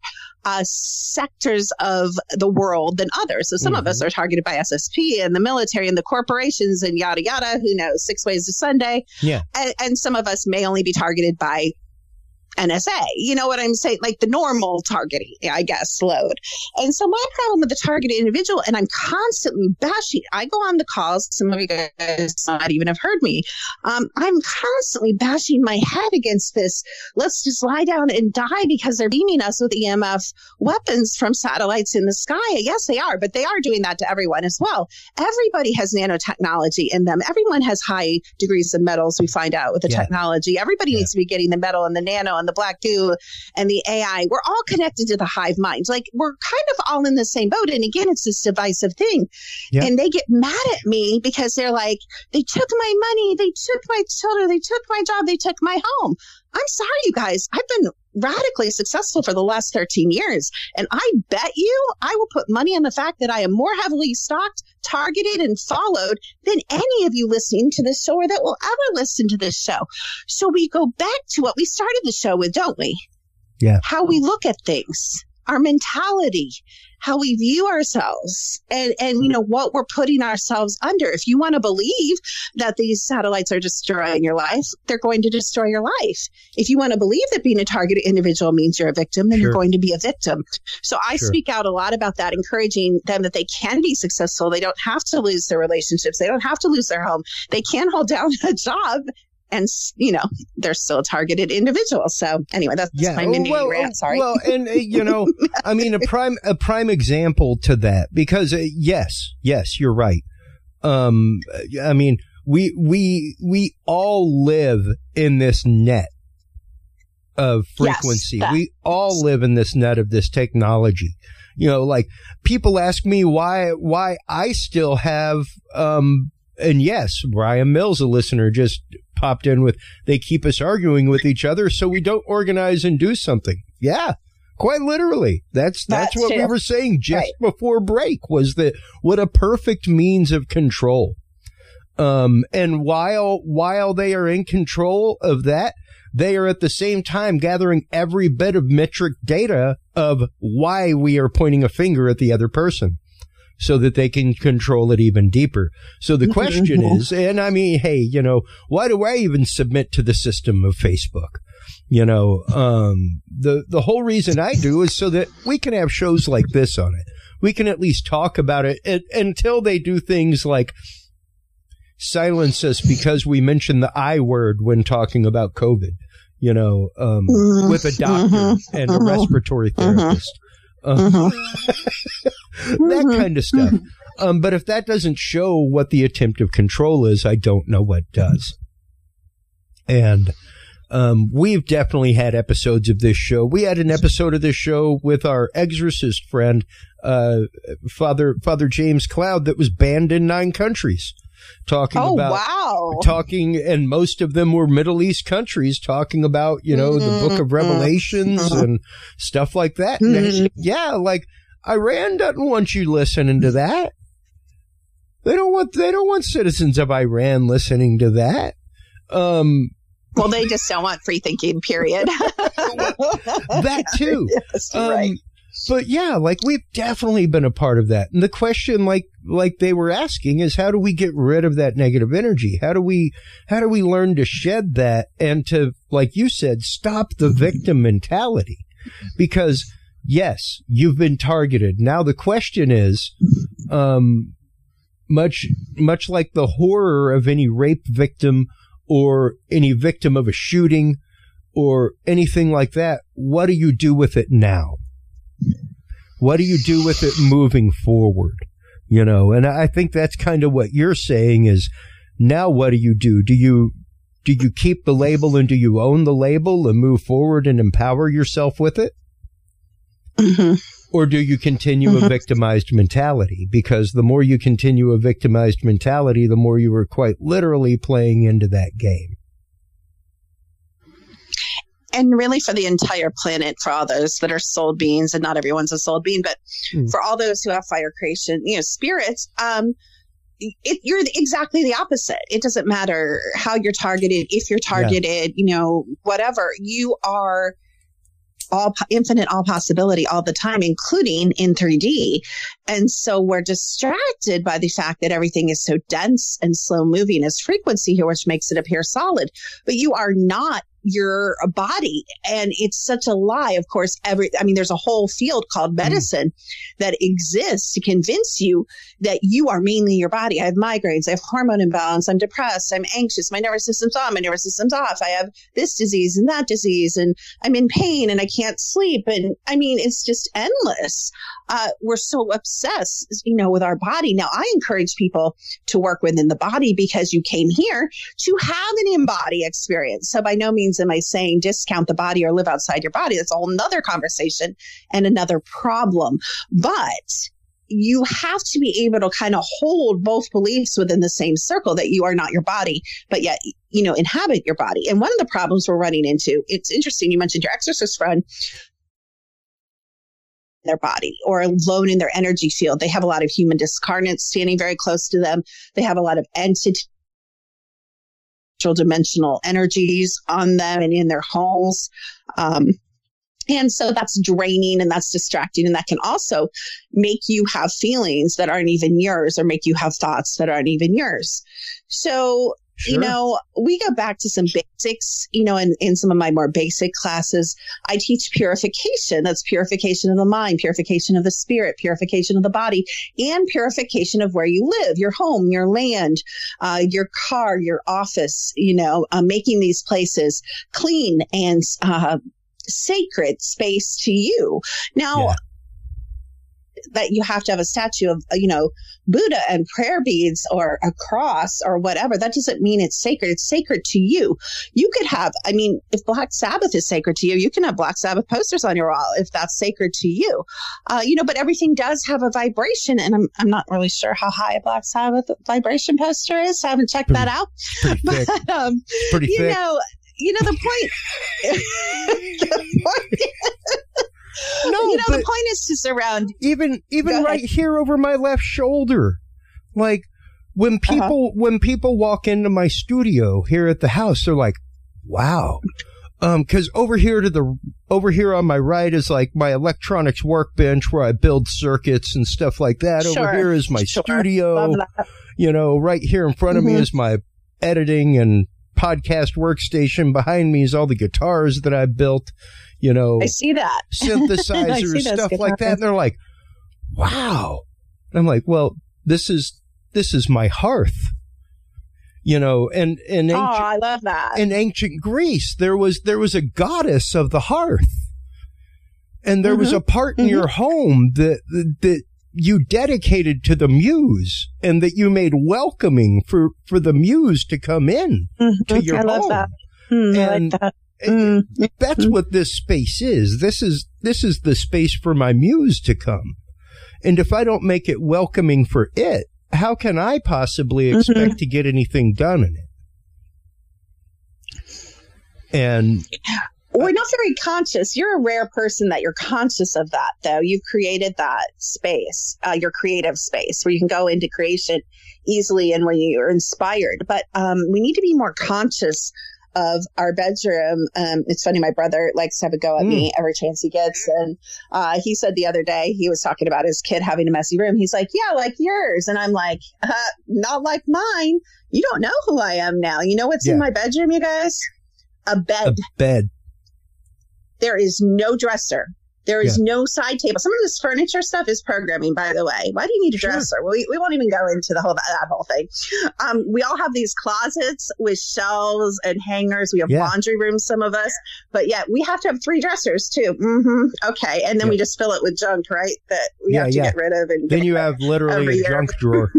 sectors of the world than others. So some of us are targeted by SSP and the military and the corporations and yada, yada, who knows, 6 ways to Sunday. Yeah. And some of us may only be targeted by NSA, you know what I'm saying? Like the normal targeting, I guess, load. And so my problem with the targeted individual, and I'm constantly bashing, I go on the calls, some of you guys might even have heard me. I'm constantly bashing my head against this. Let's just lie down and die because they're beaming us with EMF weapons from satellites in the sky. Yes, they are, but they are doing that to everyone as well. Everybody has nanotechnology in them. Everyone has high degrees of metals, we find out with the technology. Everybody needs to be getting the metal and the nano and the black goo and the AI. We're all connected to the hive mind. Like we're kind of all in the same boat. And again, it's this divisive thing. Yep. And they get mad at me because they're like, they took my money, they took my children, they took my job, they took my home. I'm sorry, you guys. I've been radically successful for the last 13 years. And I bet you I will put money on the fact that I am more heavily stalked, targeted, and followed than any of you listening to this show or that will ever listen to this show. So we go back to what we started the show with, don't we? Yeah. How we look at things, our mentality, how we view ourselves, and what we're putting ourselves under. If you want to believe that these satellites are destroying your life, they're going to destroy your life. If you want to believe that being a targeted individual means you're a victim, then you're going to be a victim. So I speak out a lot about that, encouraging them that they can be successful. They don't have to lose their relationships. They don't have to lose their home. They can hold down a job. And, they're still a targeted individual. So anyway, that's my mini rant. Sorry. Well, and, I mean, a prime example to that, because yes, you're right. I mean, we all live in this net of frequency. Yes, we all live in this net of this technology. Like people ask me why I still have, and yes, Brian Mills, a listener, just popped in with, they keep us arguing with each other so we don't organize and do something. Yeah, quite literally. That's what we were saying just before break, was that what a perfect means of control. And while they are in control of that, they are at the same time gathering every bit of metric data of why we are pointing a finger at the other person. so that they can control it even deeper. So the question is, and I mean, hey, you know, why do I even submit to the system of Facebook? You know, the whole reason I do is so that we can have shows like this on it. We can at least talk about it until they do things like silence us because we mention the I word when talking about COVID, you know, with a doctor and a respiratory therapist. That kind of stuff. But if that doesn't show what the attempt of control is, I don't know what does. And we've definitely had episodes of this show. We had an episode of this show with our exorcist friend, Father James Cloud, that was banned in 9 countries. Talking, and most of them were Middle East countries, talking about, you know, the Book of Revelations and stuff like that. Yeah, like Iran doesn't want you listening to that. They don't want citizens of Iran listening to that. Well, they just don't want free thinking, period. That too. Yes, right. But yeah, like we've definitely been a part of that. And the question, like they were asking, is how do we get rid of that negative energy? How do we learn to shed that and to, like you said, stop the victim mentality? Because yes, you've been targeted. Now the question is, much like the horror of any rape victim or any victim of a shooting or anything like that, what do you do with it now? What do you do with it moving forward? You know, and I think that's kind of what you're saying is, now what do you do? Do you keep the label and do you own the label and move forward and empower yourself with it? Or do you continue a victimized mentality? Because the more you continue a victimized mentality, the more you are quite literally playing into that game. And really for the entire planet, for all those that are soul beings, and not everyone's a soul being, but for all those who have fire creation, you know, spirits, you're exactly the opposite. It doesn't matter how you're targeted, if you're targeted, you know, whatever. You are all infinite, all possibility all the time, including in 3D. And so we're distracted by the fact that everything is so dense and slow moving as frequency here, which makes it appear solid. But you are not your body. And it's such a lie. Of course, there's a whole field called medicine that exists to convince you that you are mainly your body. I have migraines. I have hormone imbalance. I'm depressed. I'm anxious. My nervous system's on. My nervous system's off. I have this disease and that disease, and I'm in pain and I can't sleep. And I mean, it's just endless. We're so obsessed, you know, with our body. Now, I encourage people to work within the body because you came here to have an embodied experience. So by no means am I saying discount the body or live outside your body. That's a whole nother conversation and another problem. But you have to be able to kind of hold both beliefs within the same circle, that you are not your body, but yet, you know, inhabit your body. And one of the problems we're running into, it's interesting, you mentioned your exorcist friend, their body or alone in their energy field. They have a lot of human discarnates standing very close to them. They have a lot of dimensional energies on them and in their homes. And so that's draining and that's distracting. And that can also make you have feelings that aren't even yours, or make you have thoughts that aren't even yours. So, you know, we go back to some basics, you know, in some of my more basic classes, I teach purification. That's purification of the mind, purification of the spirit, purification of the body, and purification of where you live, your home, your land, your car, your office, you know, making these places clean and sacred space to you. Now, that you have to have a statue of, you know, Buddha and prayer beads or a cross or whatever, that doesn't mean it's sacred. It's sacred to you. You could have, I mean, if Black Sabbath is sacred to you, you can have Black Sabbath posters on your wall if that's sacred to you. You know, but everything does have a vibration, and I'm not really sure how high a Black Sabbath vibration poster is. I haven't checked that out. Pretty thick. But, pretty thick. The point is to surround. Even right here over my left shoulder, like when people walk into my studio here at the house, they're like, "Wow, Cause over here on my right is like my electronics workbench where I build circuits and stuff like that. Sure. Over here is my studio. Love that. You know, right here in front of me is my editing and podcast workstation. Behind me is all the guitars that I built, you know. I see that. Synthesizers, stuff like that. And they're like, wow. And I'm like, well, this is my hearth. You know, and in ancient, I love that. In ancient Greece, there was a goddess of the hearth, and there was a part in your home that you dedicated to the muse, and that you made welcoming for the muse to come in to your home. I love that. And I like that. That's what this space is. This is the space for my muse to come, and if I don't make it welcoming for it, how can I possibly expect to get anything done in it? And we're not very conscious. You're a rare person that you're conscious of that, though. You've created that space, your creative space, where you can go into creation easily and when you're inspired. But we need to be more conscious of our bedroom. It's funny, my brother likes to have a go at me every chance he gets. And he said the other day, he was talking about his kid having a messy room. He's like, yeah, like yours. And I'm like, not like mine. You don't know who I am now. You know what's in my bedroom, you guys? A bed. A bed. There is no dresser. There is no side table. Some of this furniture stuff is programming, by the way. Why do you need a dresser? Well, we won't even go into that whole thing. We all have these closets with shelves and hangers. We have laundry rooms, some of us. But yet we have to have 3 dressers, too. Okay. And then we just fill it with junk, right? That we have to get rid of. And then you have literally a junk drawer.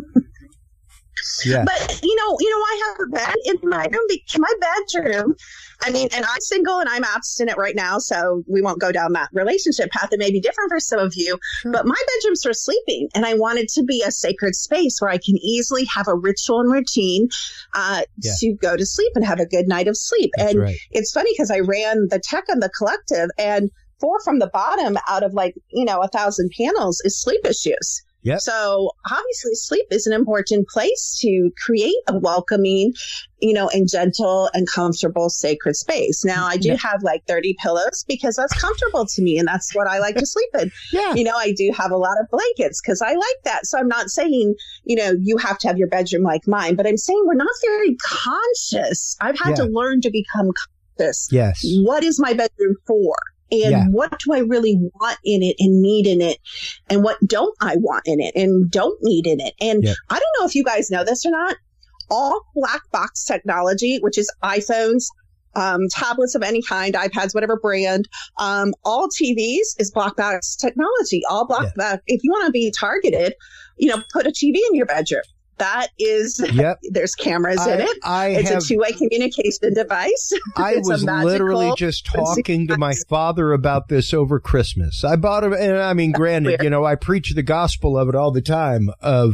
But, you know, I have a bed in my room. My bedroom, I mean, and I'm single and I'm abstinent right now, so we won't go down that relationship path. It may be different for some of you, but my bedroom's for sleeping, and I want it to be a sacred space where I can easily have a ritual and routine to go to sleep and have a good night of sleep. That's and right. It's funny because I ran the tech on the collective, and 4 from the bottom out of 1,000 panels is sleep issues. Yep. So obviously sleep is an important place to create a welcoming, and gentle and comfortable sacred space. Now I do have 30 pillows because that's comfortable to me and that's what I like to sleep in. I do have a lot of blankets because I like that. So I'm not saying, you have to have your bedroom like mine, but I'm saying we're not very conscious. I've had to learn to become conscious. Yes. What is my bedroom for? And what do I really want in it and need in it? And what don't I want in it and don't need in it? And I don't know if you guys know this or not. All black box technology, which is iPhones, tablets of any kind, iPads, whatever brand, all TVs is black box technology. All black box. If you want to be targeted, put a TV in your bedroom. That is, there's cameras in it. It's a two-way communication device. I was literally just talking to my father about this over Christmas. I bought it, and I mean, granted, I preach the gospel of it all the time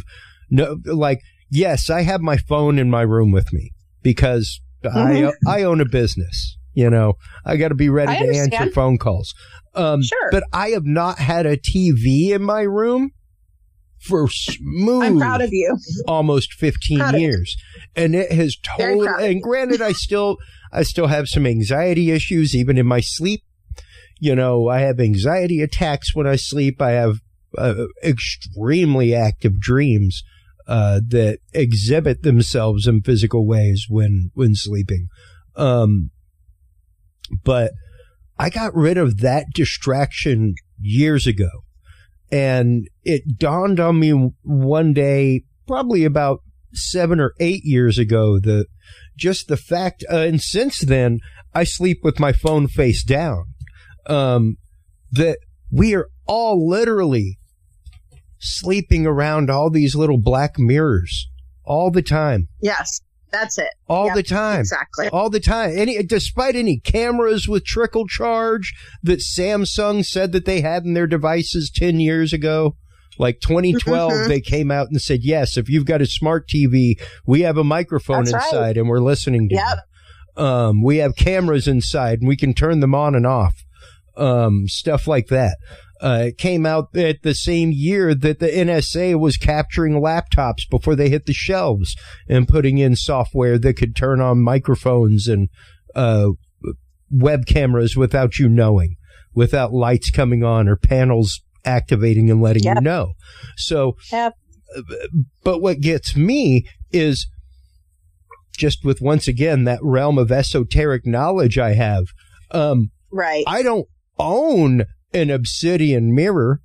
yes, I have my phone in my room with me because I own a business. I got to be ready to answer phone calls. Sure. But I have not had a TV in my room for smooth, I'm proud of you. Almost 15 years. And it has totally, and granted, I still have some anxiety issues even in my sleep. I have anxiety attacks when I sleep. I have extremely active dreams that exhibit themselves in physical ways when sleeping. But I got rid of that distraction years ago. And it dawned on me one day, probably about 7 or 8 years ago, the fact, and since then, I sleep with my phone face down, that we are all literally sleeping around all these little black mirrors all the time. Yes. That's it. All the time. Exactly. All the time. Despite any cameras with trickle charge that Samsung said that they had in their devices 10 years ago, like 2012, they came out and said, yes, if you've got a smart TV, we have a microphone inside and we're listening to you. We have cameras inside and we can turn them on and off. Stuff like that. It came out at the same year that the NSA was capturing laptops before they hit the shelves and putting in software that could turn on microphones and web cameras without you knowing, without lights coming on or panels activating and letting you know. So, but what gets me is just with, once again, that realm of esoteric knowledge I have. Right. I don't own an obsidian mirror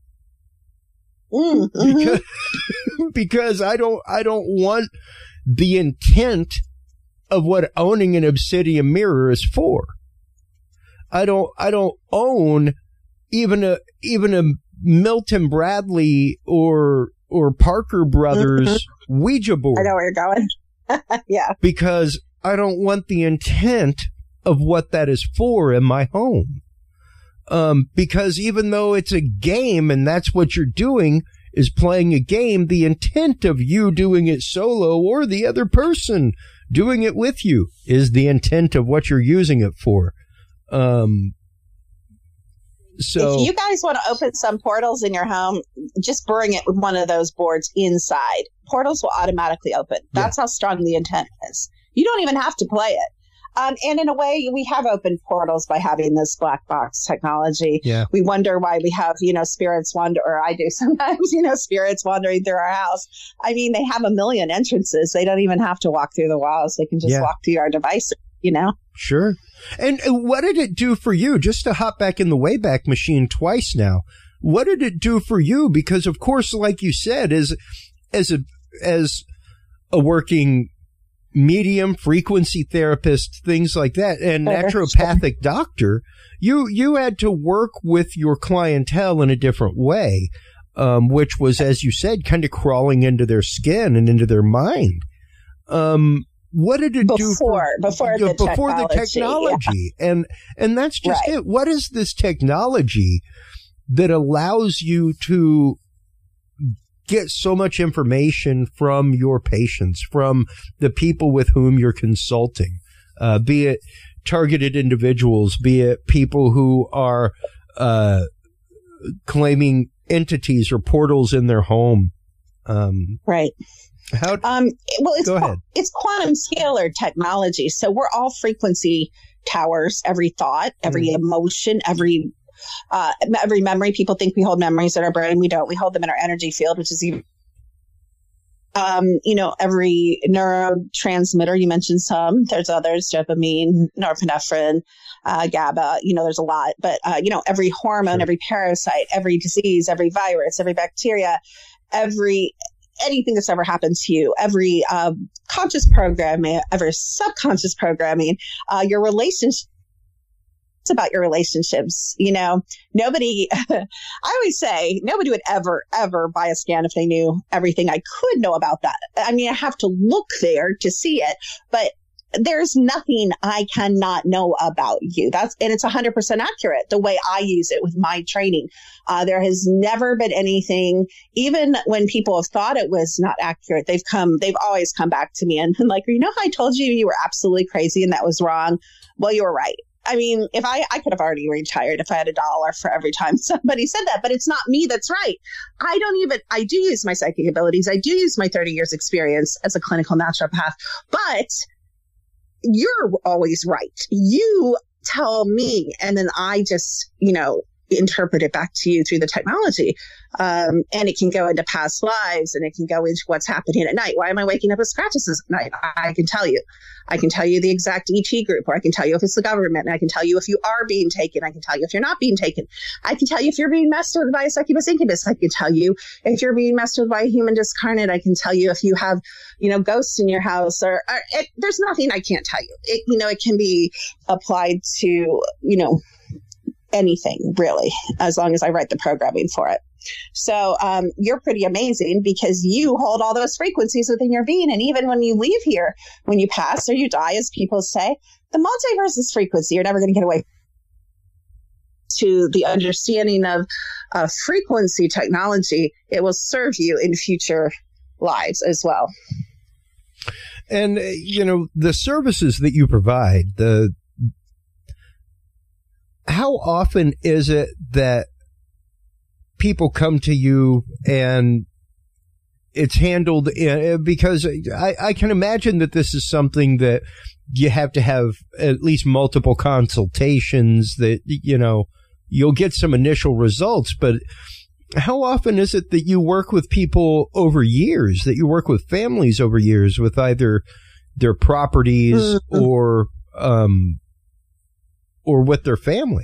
because I don't want the intent of what owning an obsidian mirror is for. I don't own even a Milton Bradley or Parker Brothers Ouija board. I know where you're going. Yeah. Because I don't want the intent of what that is for in my home. Because even though it's a game and that's what you're doing is playing a game, the intent of you doing it solo or the other person doing it with you is the intent of what you're using it for. So if you guys want to open some portals in your home, just bring it with one of those boards inside. Portals will automatically open. That's how strong the intent is. You don't even have to play it. And in a way, we have opened portals by having this black box technology. Yeah. We wonder why we have, spirits wander, or I do sometimes, spirits wandering through our house. I mean, they have a million entrances. They don't even have to walk through the walls. They can just walk through our devices, Sure. And what did it do for you? Just to hop back in the Wayback Machine twice now. What did it do for you? Because, of course, like you said, as a working medium, frequency therapist, things like that, and naturopathic doctor, you had to work with your clientele in a different way, which was, as you said, kind of crawling into their skin and into their mind. What did it do before the technology? Yeah. And that's just it. What is this technology that allows you to get so much information from your patients, from the people with whom you're consulting, be it targeted individuals, be it people who are claiming entities or portals in their home? Right. Go ahead. It's quantum scalar technology. So we're all frequency towers. Every thought, every emotion, every memory. People think we hold memories in our brain. We don't. We hold them in our energy field, which is even, every neurotransmitter. You mentioned some. There's others: dopamine, norepinephrine, GABA. There's a lot. But every hormone, every parasite, every disease, every virus, every bacteria, anything that's ever happened to you, every conscious programming, every subconscious programming, your relationships. It's about your relationships. Nobody, I always say nobody would ever buy a scan if they knew everything I could know about that. I mean, I have to look there to see it, but there's nothing I cannot know about you. And it's 100% accurate the way I use it with my training. There has never been anything, even when people have thought it was not accurate, they've always come back to me and been like, how I told you were absolutely crazy and that was wrong. Well, you were right. I mean, if I could have already retired if I had $1 for every time somebody said that, but it's not me that's right. I do use my psychic abilities. I do use my 30 years experience as a clinical naturopath, but you're always right. You tell me, and then I just, interpret it back to you through the technology. And it can go into past lives and it can go into what's happening at night. Why am I waking up with scratches at night? I can tell you. I can tell you the exact ET group, or I can tell you if it's the government. And I can tell you if you are being taken. I can tell you if you're not being taken. I can tell you if you're being messed with by a succubus incubus. I can tell you if you're being messed with by a human discarnate. I can tell you if you have, ghosts in your house or there's nothing I can't tell you. It can be applied to, anything really, as long as I write the programming for it. So you're pretty amazing because you hold all those frequencies within your being. And even when you leave here, when you pass or you die, as people say, the multiverse is frequency. You're never going to get away to the understanding of frequency technology. It will serve you in future lives as well. And, the services that you provide, how often is it that people come to you and it's handled because I can imagine that this is something that you have to have at least multiple consultations, that, you know, you'll get some initial results. But how often is it that you work with people over years, that you work with families over years with either their properties or with their family?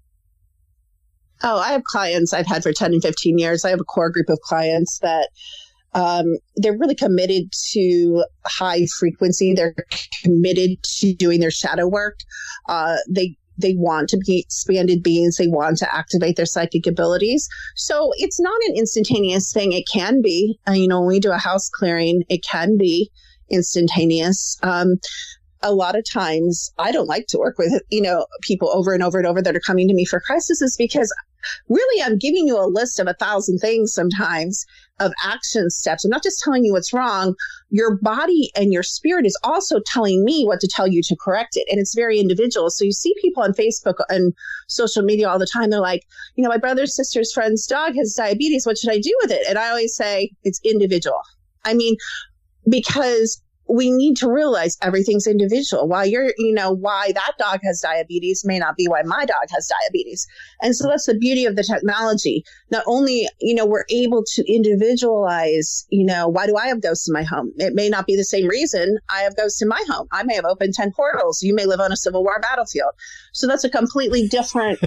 Oh, I have clients I've had for 10 and 15 years. I have a core group of clients that they're really committed to high frequency. They're committed to doing their shadow work. They want to be expanded beings. They want to activate their psychic abilities. So it's not an instantaneous thing. It can be, you know, when we do a house clearing, it can be instantaneous. A lot of times I don't like to work with, you know, people over and over and over that are coming to me for crises, because really I'm giving you a list of 1,000 things sometimes of action steps. I'm not just telling you what's wrong. Your body and your spirit is also telling me what to tell you to correct it. And it's very individual. So you see people on Facebook and social media all the time. They're like, you know, my brother's sister's friend's dog has diabetes. What should I do with it? And I always say it's individual. I mean, because we need to realize everything's individual. Why why that dog has diabetes may not be why my dog has diabetes. And so that's the beauty of the technology. Not only, you know, we're able to individualize, you know, why do I have ghosts in my home? It may not be the same reason I have ghosts in my home. I may have opened 10 portals. You may live on a Civil War battlefield. So that's a completely different,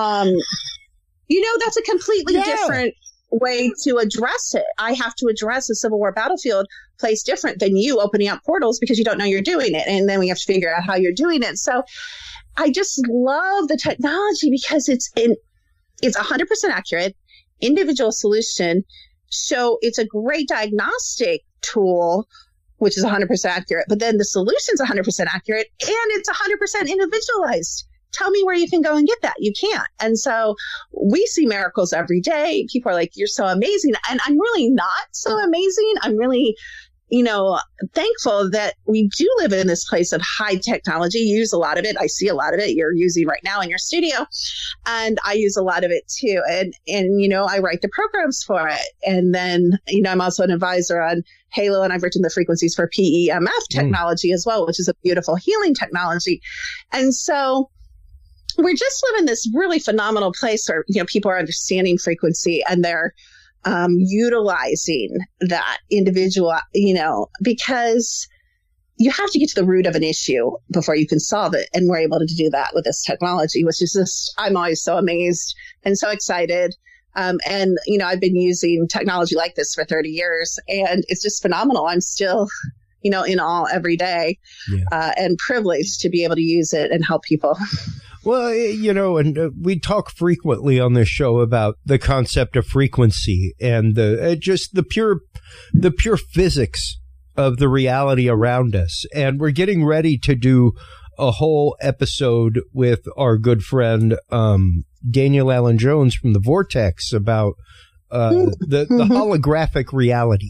that's a completely different way to address it. I have to address a Civil War battlefield place different than you opening up portals because you don't know you're doing it. And then we have to figure out how you're doing it. So I just love the technology because it's 100% accurate, individual solution. So it's a great diagnostic tool, which is 100% accurate, but then the solution's 100% accurate and it's 100% individualized. Tell me where you can go and get that. You can't. And so we see miracles every day. People are like, you're so amazing. And I'm really not so amazing. I'm really, you know, thankful that we do live in this place of high technology. You use a lot of it. I see a lot of it you're using right now in your studio. And I use a lot of it too. And, you know, I write the programs for it. And then, you know, I'm also an advisor on Halo, and I've written the frequencies for PEMF technology as well, which is a beautiful healing technology. And so we just live in this really phenomenal place where, you know, people are understanding frequency and they're utilizing that individual, you know, because you have to get to the root of an issue before you can solve it. And we're able to do that with this technology, which is just, I'm always so amazed and so excited. And, you know, I've been using technology like this for 30 years and it's just phenomenal. I'm still, you know, in awe every day and privileged to be able to use it and help people. Well, you know, and we talk frequently on this show about the concept of frequency and the pure physics of the reality around us. And we're getting ready to do a whole episode with our good friend Daniel Allen Jones from the Vortex about the holographic reality.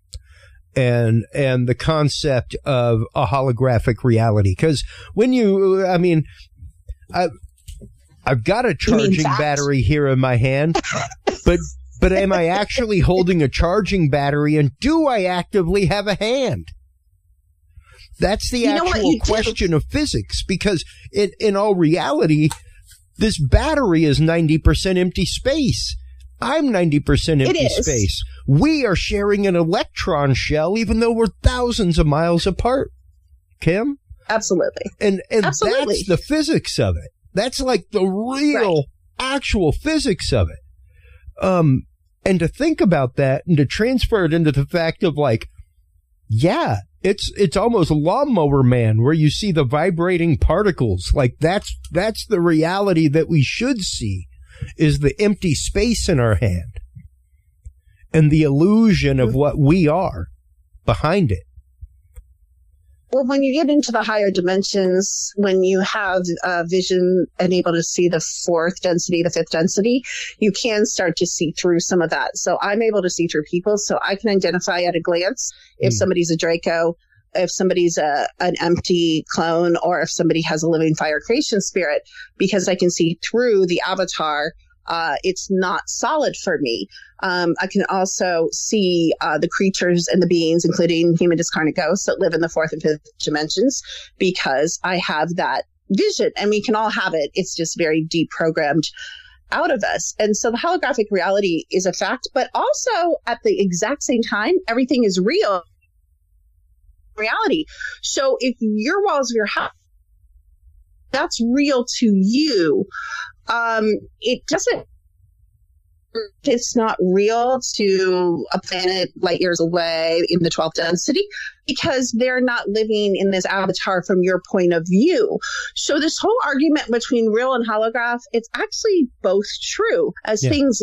And the concept of a holographic reality. Because when I've got a charging battery here in my hand, but am I actually holding a charging battery, and do I actively have a hand? That's the actual question of physics, because in all reality, this battery is 90% empty space. I'm 90% empty space. We are sharing an electron shell, even though we're thousands of miles apart. Kim? Absolutely. And Absolutely. That's the physics of it. That's like the real, actual physics of it. And to think about that and to transfer it into the fact of like, yeah, it's almost Lawnmower Man, where you see the vibrating particles. Like that's the reality that we should see, is the empty space in our hand and the illusion of what we are behind it. Well, when you get into the higher dimensions, when you have vision and able to see the fourth density, the fifth density, you can start to see through some of that. So I'm able to see through people. So I can identify at a glance if somebody's a Draco, if somebody's an empty clone, or if somebody has a living fire creation spirit, because I can see through the avatar It's not solid for me. I can also see the creatures and the beings, including human discarnate ghosts that live in the fourth and fifth dimensions, because I have that vision, and we can all have it. It's just very deprogrammed out of us. And so the holographic reality is a fact, but also at the exact same time, everything is real reality. So if your walls of your house, that's real to you, it's not real to a planet light years away in the 12th density, because they're not living in this avatar from your point of view. So this whole argument between real and holograph, it's actually both true as things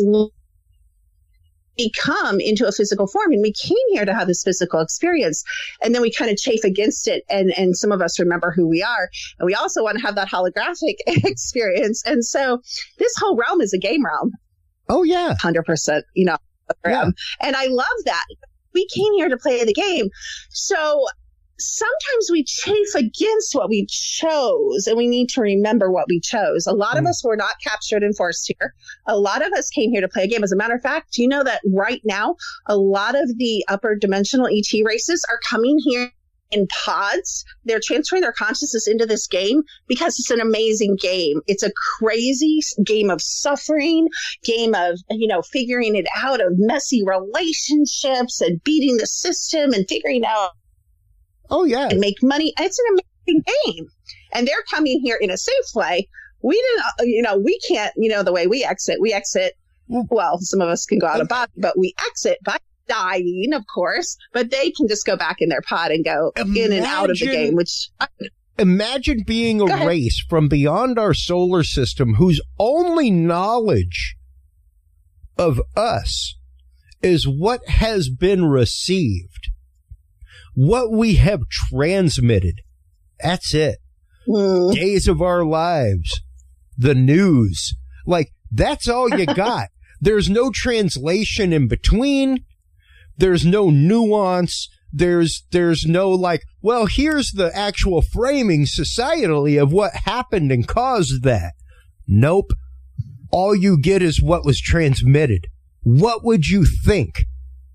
become into a physical form. And we came here to have this physical experience, and then we kind of chafe against it. And some of us remember who we are, and we also want to have that holographic experience. And so this whole realm is a game realm. Oh, yeah. 100%, And I love that. We came here to play the game. So sometimes we chafe against what we chose, and we need to remember what we chose. A lot of us were not captured and forced here. A lot of us came here to play a game. As a matter of fact, do you know that right now, a lot of the upper dimensional ET races are coming here in pods? They're transferring their consciousness into this game because it's an amazing game. It's a crazy game of suffering, game of, figuring it out, of messy relationships and beating the system and figuring out and make money. It's an amazing game. And they're coming here in a safe way. We didn't, we can't, the way we exit, well, some of us can go out of body, but we exit by dying, of course, but they can just go back in their pod and go in and out of the game, which... Imagine being a race from beyond our solar system whose only knowledge of us is what has been received, what we have transmitted. That's it. Days of our lives, the news. Like, that's all you got. There's no translation in between. There's no nuance. There's no well, here's the actual framing societally of what happened and caused that. Nope. All you get is what was transmitted. What would you think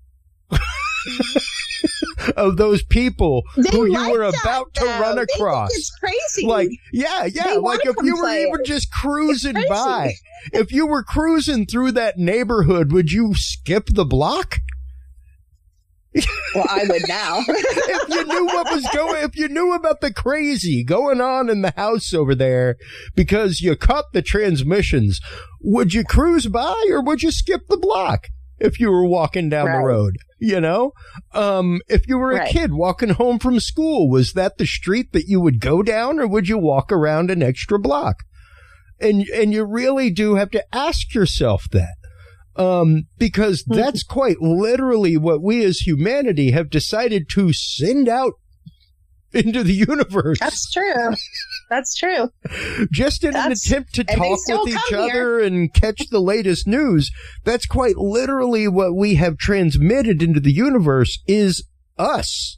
of those people who you were about to run across? It's crazy. Yeah. Like if you were even just cruising by, if you were cruising through that neighborhood, would you skip the block? Well, I would now. If you knew about the crazy going on in the house over there because you caught the transmissions, would you cruise by or would you skip the block if you were walking down the road? If you were a kid walking home from school, was that the street that you would go down or would you walk around an extra block? And you really do have to ask yourself that. Because that's quite literally what we as humanity have decided to send out into the universe. That's true. That's true. Just in an attempt to talk with each other and catch the latest news. That's quite literally what we have transmitted into the universe is us.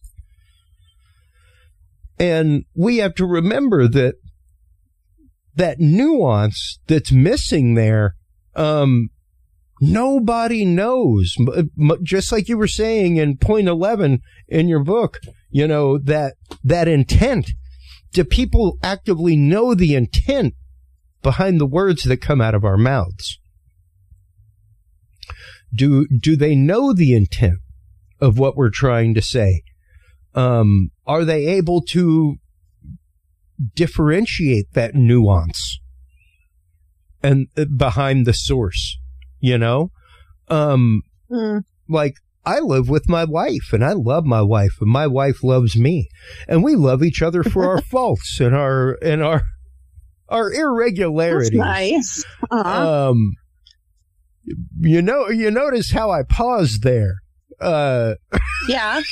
And we have to remember that nuance that's missing there, nobody knows. Just like you were saying in point 11 in your book, that intent. Do people actively know the intent behind the words that come out of our mouths? Do they know the intent of what we're trying to say? Are they able to differentiate that nuance and behind the source? Like I live with my wife and I love my wife and my wife loves me and we love each other for our faults and our irregularities. That's nice. You notice how I paused there. Yeah.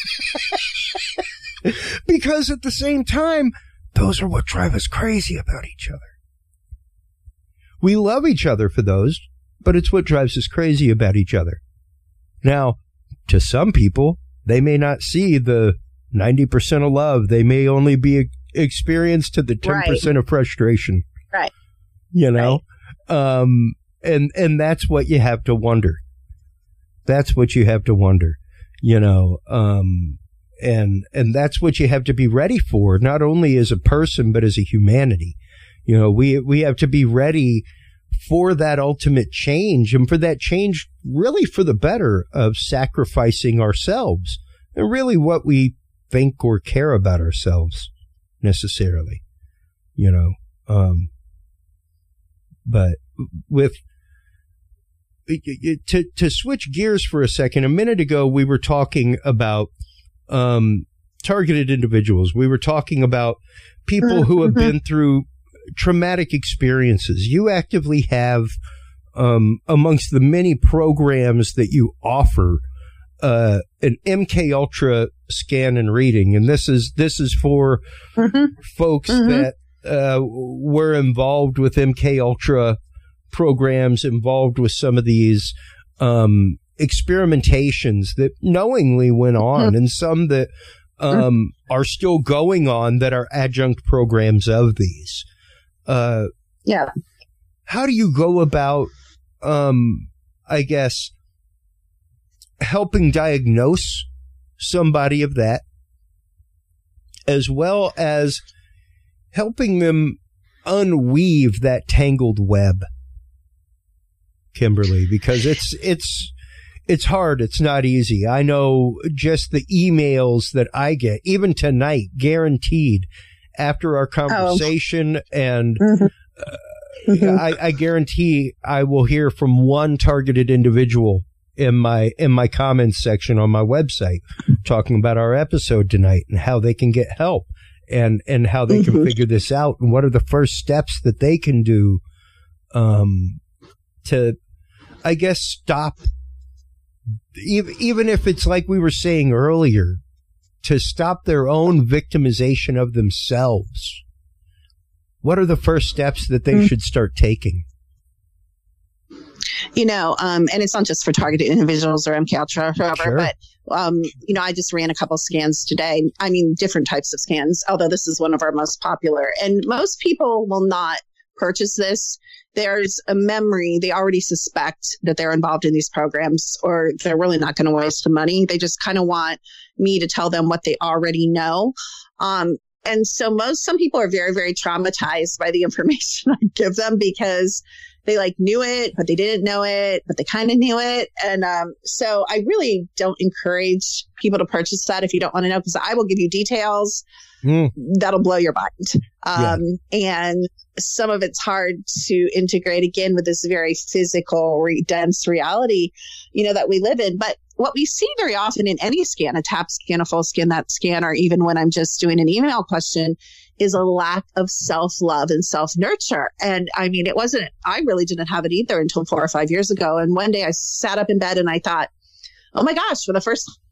Because at the same time, those are what drive us crazy about each other. We love each other for those, but it's what drives us crazy about each other. Now, to some people, they may not see the 90% of love. They may only be experienced to the 10% of frustration. Right. And that's what you have to wonder. That's what you have to wonder, and that's what you have to be ready for, not only as a person, but as a humanity. We have to be ready for that ultimate change, and for that change really for the better of sacrificing ourselves and really what we think or care about ourselves necessarily, but with to switch gears for a second, a minute ago, we were talking about targeted individuals. We were talking about people who have been through traumatic experiences. You actively have, amongst the many programs that you offer, an MK Ultra scan and reading. And this is for folks that were involved with MK Ultra programs, involved with some of these experimentations that knowingly went on, and some that are still going on that are adjunct programs of these. How do you go about, I guess, helping diagnose somebody of that, as well as helping them unweave that tangled web, Kimberly? Because it's hard. It's not easy. I know just the emails that I get, even tonight, guaranteed, after our conversation, and I guarantee I will hear from one targeted individual in my comments section on my website talking about our episode tonight and how they can get help and how they can figure this out, and what are the first steps that they can do to, I guess, stop, even if it's like we were saying earlier, to stop their own victimization of themselves. What are the first steps that they should start taking? And it's not just for targeted individuals or MK Ultra or whoever, but, I just ran a couple scans today. I mean, different types of scans, although this is one of our most popular. And most people will not purchase this. There's a memory. They already suspect that they're involved in these programs, or they're really not going to waste the money. They just kind of want me to tell them what they already know. And so some people are very, very traumatized by the information I give them, because they knew it, but they didn't know it, but they kind of knew it. And so I really don't encourage people to purchase that if you don't want to know, because I will give you details that'll blow your mind. And some of it's hard to integrate, again, with this very physical, dense reality, that we live in. But what we see very often in any scan, a TAP scan, a full scan, that scan, or even when I'm just doing an email question, is a lack of self-love and self-nurture. And I mean, I really didn't have it either until 4 or 5 years ago. And one day I sat up in bed and I thought, oh my gosh, for the first time,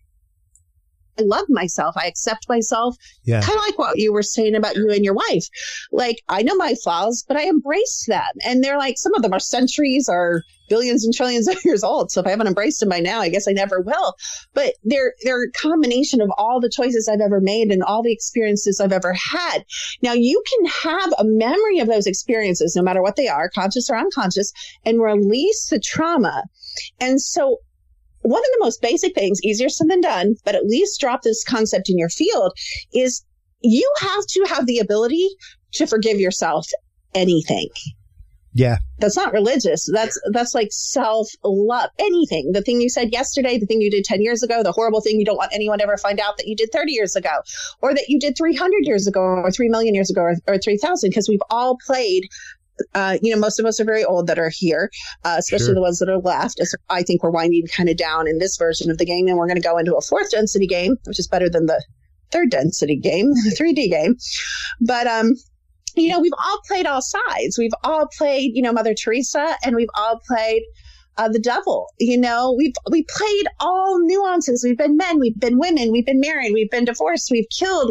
I love myself. I accept myself. Yeah. Kind of like what you were saying about you and your wife. I know my flaws, but I embrace them. And they're some of them are centuries or billions and trillions of years old. So if I haven't embraced them by now, I guess I never will. But they're a combination of all the choices I've ever made and all the experiences I've ever had. Now, you can have a memory of those experiences, no matter what they are, conscious or unconscious, and release the trauma. And so one of the most basic things, easier said than done, but at least drop this concept in your field, is you have to have the ability to forgive yourself anything. Yeah. That's not religious. That's like self-love. Anything. The thing you said yesterday, the thing you did 10 years ago, the horrible thing you don't want anyone to ever find out that you did 30 years ago, or that you did 300 years ago, or 3 million years ago, or 3,000, because we've all played. Most of us are very old that are here, especially the ones that are left. I think we're winding kind of down in this version of the game, and we're going to go into a 4th density game, which is better than the 3rd density game, the 3D game. But, we've all played all sides. We've all played, Mother Teresa, and we've all played the devil. We played all nuances. We've been men, we've been women, we've been married, we've been divorced, we've killed,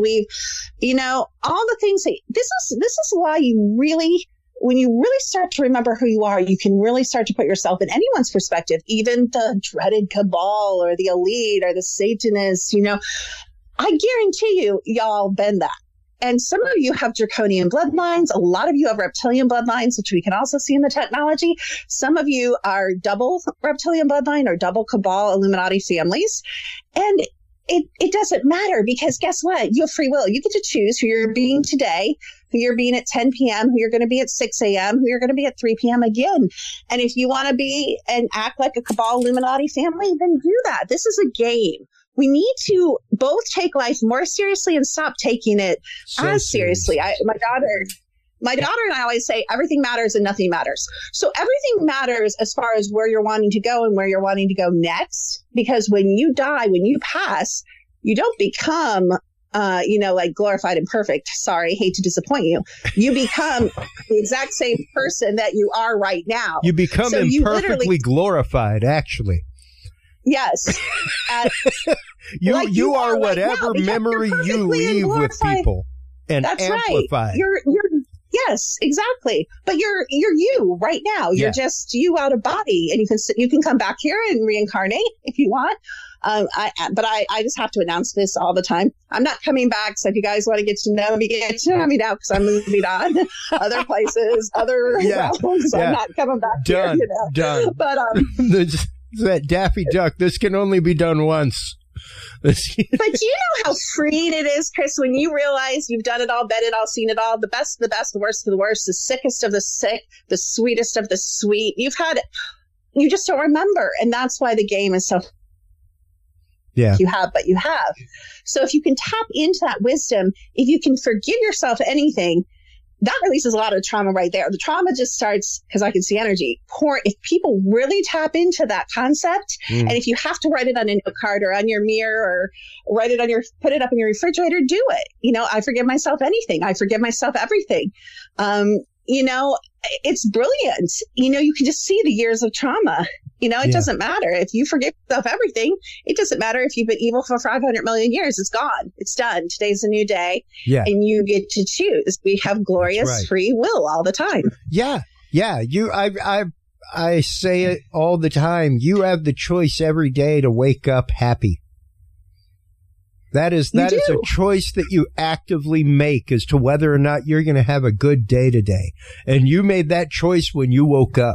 all the things. This is why when you really start to remember who you are, you can really start to put yourself in anyone's perspective, even the dreaded cabal or the elite or the Satanists. I guarantee y'all been that. And some of you have draconian bloodlines. A lot of you have reptilian bloodlines, which we can also see in the technology. Some of you are double reptilian bloodline or double Cabal Illuminati families. And it doesn't matter, because guess what? You have free will. You get to choose who you're being today, who you're being at 10 p.m., who you're going to be at 6 a.m., who you're going to be at 3 p.m. again. And if you want to be and act like a Cabal Illuminati family, then do that. This is a game. We need to both take life more seriously and stop taking it as seriously. My daughter and I always say everything matters and nothing matters. So everything matters as far as where you're wanting to go and where you're wanting to go next. Because when you die, when you pass, you don't become, like glorified and perfect. Sorry, hate to disappoint you. You become the exact same person that you are right now. You become imperfectly glorified, actually. Yes. You are whatever memory you leave with people and That's amplify. Right. You're yes, exactly. But you're you right now. You're just you out of body, and you can come back here and reincarnate if you want. But I just have to announce this all the time. I'm not coming back. So if you guys want to get to know me now, because I'm moving on other places, other realms. I'm not coming back done, here. Done. But that Daffy Duck. This can only be done once. But do you know how freeing it is, Chris, when you realize you've done it all, been it all, seen it all, the best of the best, the worst of the worst, the sickest of the sick, the sweetest of the sweet. You just don't remember. And that's why the game is so you have. So if you can tap into that wisdom, if you can forgive yourself anything, that releases a lot of trauma right there. The trauma just starts, because I can see energy. If people really tap into that concept, and if you have to write it on a note card or on your mirror or put it up in your refrigerator, do it. I forgive myself anything. I forgive myself everything. It's brilliant. You can just see the years of trauma. It doesn't matter. If you forgive yourself everything, it doesn't matter if you've been evil for 500 million years. It's gone. It's done. Today's a new day. Yeah. And you get to choose. We have glorious free will all the time. Yeah. Yeah. I say it all the time. You have the choice every day to wake up happy. That is a choice that you actively make as to whether or not you're going to have a good day today. And you made that choice when you woke up.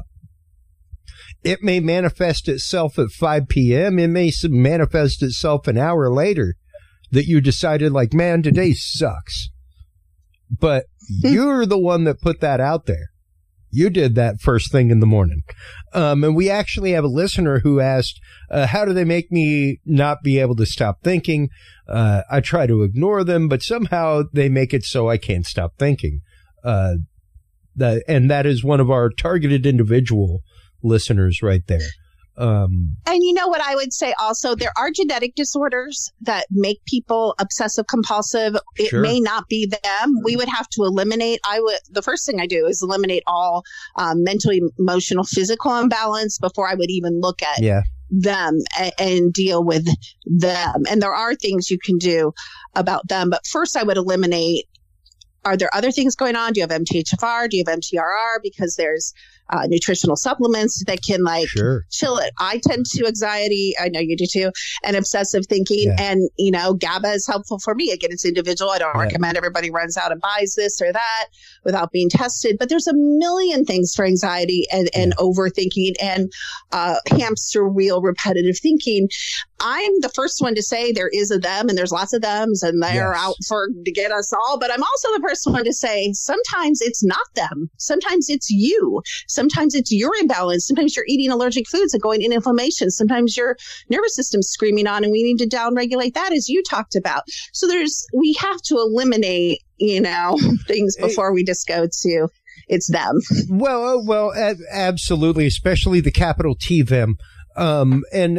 It may manifest itself at 5 p.m. It may manifest itself an hour later that you decided, like, man, today sucks. But you're the one that put that out there. You did that first thing in the morning. And we actually have a listener who asked, how do they make me not be able to stop thinking? I try to ignore them, but somehow they make it so I can't stop thinking. And that is one of our targeted individual listeners right there. And you know what I would say also, there are genetic disorders that make people obsessive compulsive. It may not be them. We would have to eliminate. The first thing I do is eliminate all mental, emotional, physical imbalance before I would even look at them and deal with them. And there are things you can do about them. But first I would eliminate, are there other things going on? Do you have MTHFR? Do you have MTRR? Because there's nutritional supplements that can chill it. I tend to anxiety. I know you do too. And obsessive thinking. And, GABA is helpful for me. Again, it's individual. I don't recommend everybody runs out and buys this or that without being tested. But there's a million things for anxiety and overthinking and hamster wheel repetitive thinking. I'm the first one to say there is a them and there's lots of thems and they're out to get us all. But I'm also the first one to say sometimes it's not them. Sometimes it's you. Sometimes it's your imbalance. Sometimes you're eating allergic foods and going in inflammation. Sometimes your nervous system's screaming on and we need to downregulate that, as you talked about. So we have to eliminate, things before we just go to it's them. Well, absolutely, especially the capital T them. And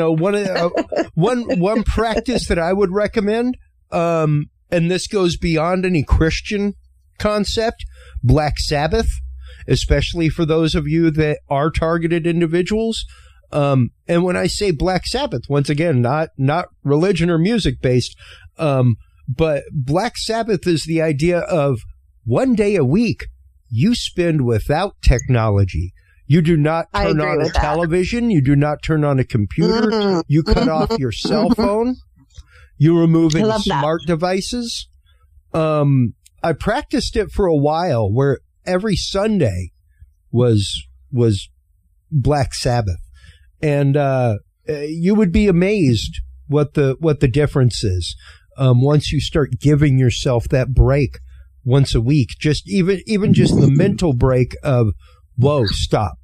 one practice that I would recommend, and this goes beyond any Christian concept, Black Sabbath, especially for those of you that are targeted individuals. And when I say Black Sabbath, once again, not religion or music based, but Black Sabbath is the idea of one day a week you spend without technology. You do not turn on a television. You do not turn on a computer. Mm-hmm. You cut off your cell phone. You remove any smart devices. I practiced it for a while where every Sunday was Black Sabbath. And you would be amazed what the difference is once you start giving yourself that break once a week. Just even just the mental break of, whoa, stop.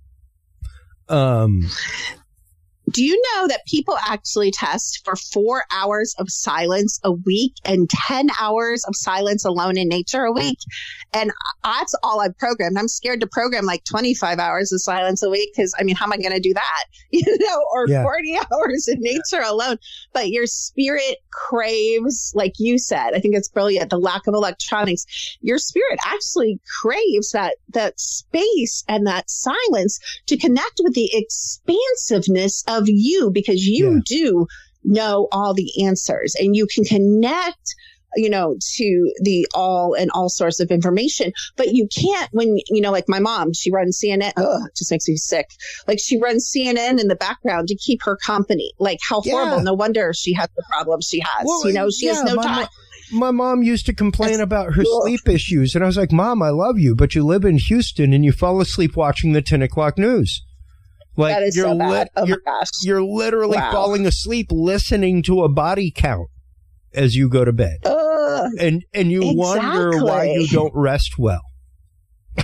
Do you know that people actually test for 4 hours of silence a week and 10 hours of silence alone in nature a week? And that's all I've programmed. I'm scared to program like 25 hours of silence a week because, I mean, how am I going to do that? Or 40 hours in nature alone. But your spirit craves, like you said, I think it's brilliant, the lack of electronics. Your spirit actually craves that space and that silence to connect with the expansiveness of you, because you do know all the answers and you can connect, to the all source of information, but you can't when, like my mom, she runs CNN. It just makes me sick. Like she runs CNN in the background to keep her company. Like how horrible. No wonder she has the problems she has. Well, she has no time. My mom used to complain about her sleep issues. And I was like, Mom, I love you, but you live in Houston and you fall asleep watching the 10 o'clock news. Like that is so bad. Oh my gosh. You're literally falling asleep listening to a body count as you go to bed. And you wonder why you don't rest well. But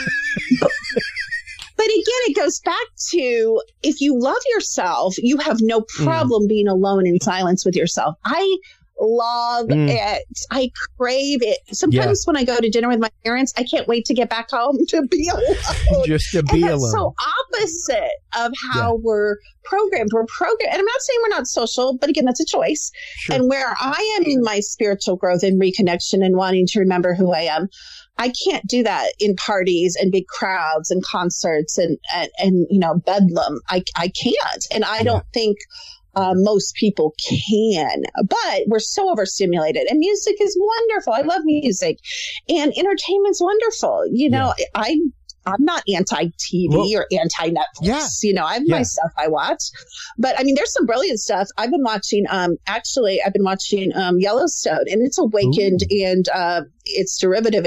again, it goes back to, if you love yourself, you have no problem being alone in silence with yourself. I love it. I crave it. Sometimes when I go to dinner with my parents, I can't wait to get back home to be alone. Just to be alone. That's so opposite of how we're programmed. We're programmed. And I'm not saying we're not social, but again, that's a choice. Sure. And where I am in my spiritual growth and reconnection and wanting to remember who I am, I can't do that in parties and big crowds and concerts and bedlam. I can't. And I don't think most people can, but we're so overstimulated, and music is wonderful. I love music, and entertainment's wonderful. I'm not anti-TV or anti-Netflix. I have my stuff I watch, but I mean, there's some brilliant stuff. I've been watching, Yellowstone, and it's awakened, and it's derivative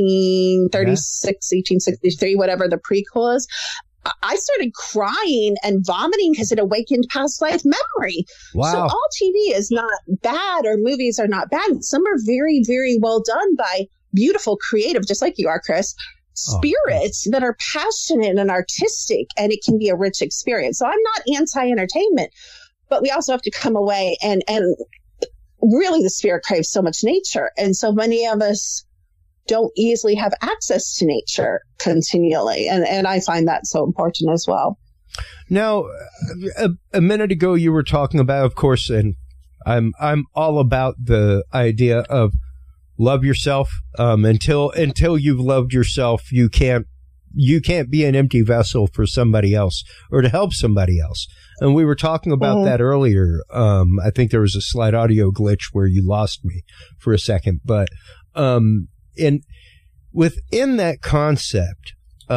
1836, 1863, whatever the prequel is. I started crying and vomiting because it awakened past life memory. Wow. So all TV is not bad, or movies are not bad. Some are very, very well done by beautiful, creative, just like you are, Chris, spirits that are passionate and artistic, and it can be a rich experience. So I'm not anti-entertainment, but we also have to come away and really the spirit craves so much nature. And so many of us don't easily have access to nature continually. And I find that so important as well. Now, a minute ago, you were talking about, of course, and I'm all about the idea of love yourself. Until you've loved yourself, you can't be an empty vessel for somebody else or to help somebody else. And we were talking about that earlier. I think there was a slight audio glitch where you lost me for a second, but, and within that concept,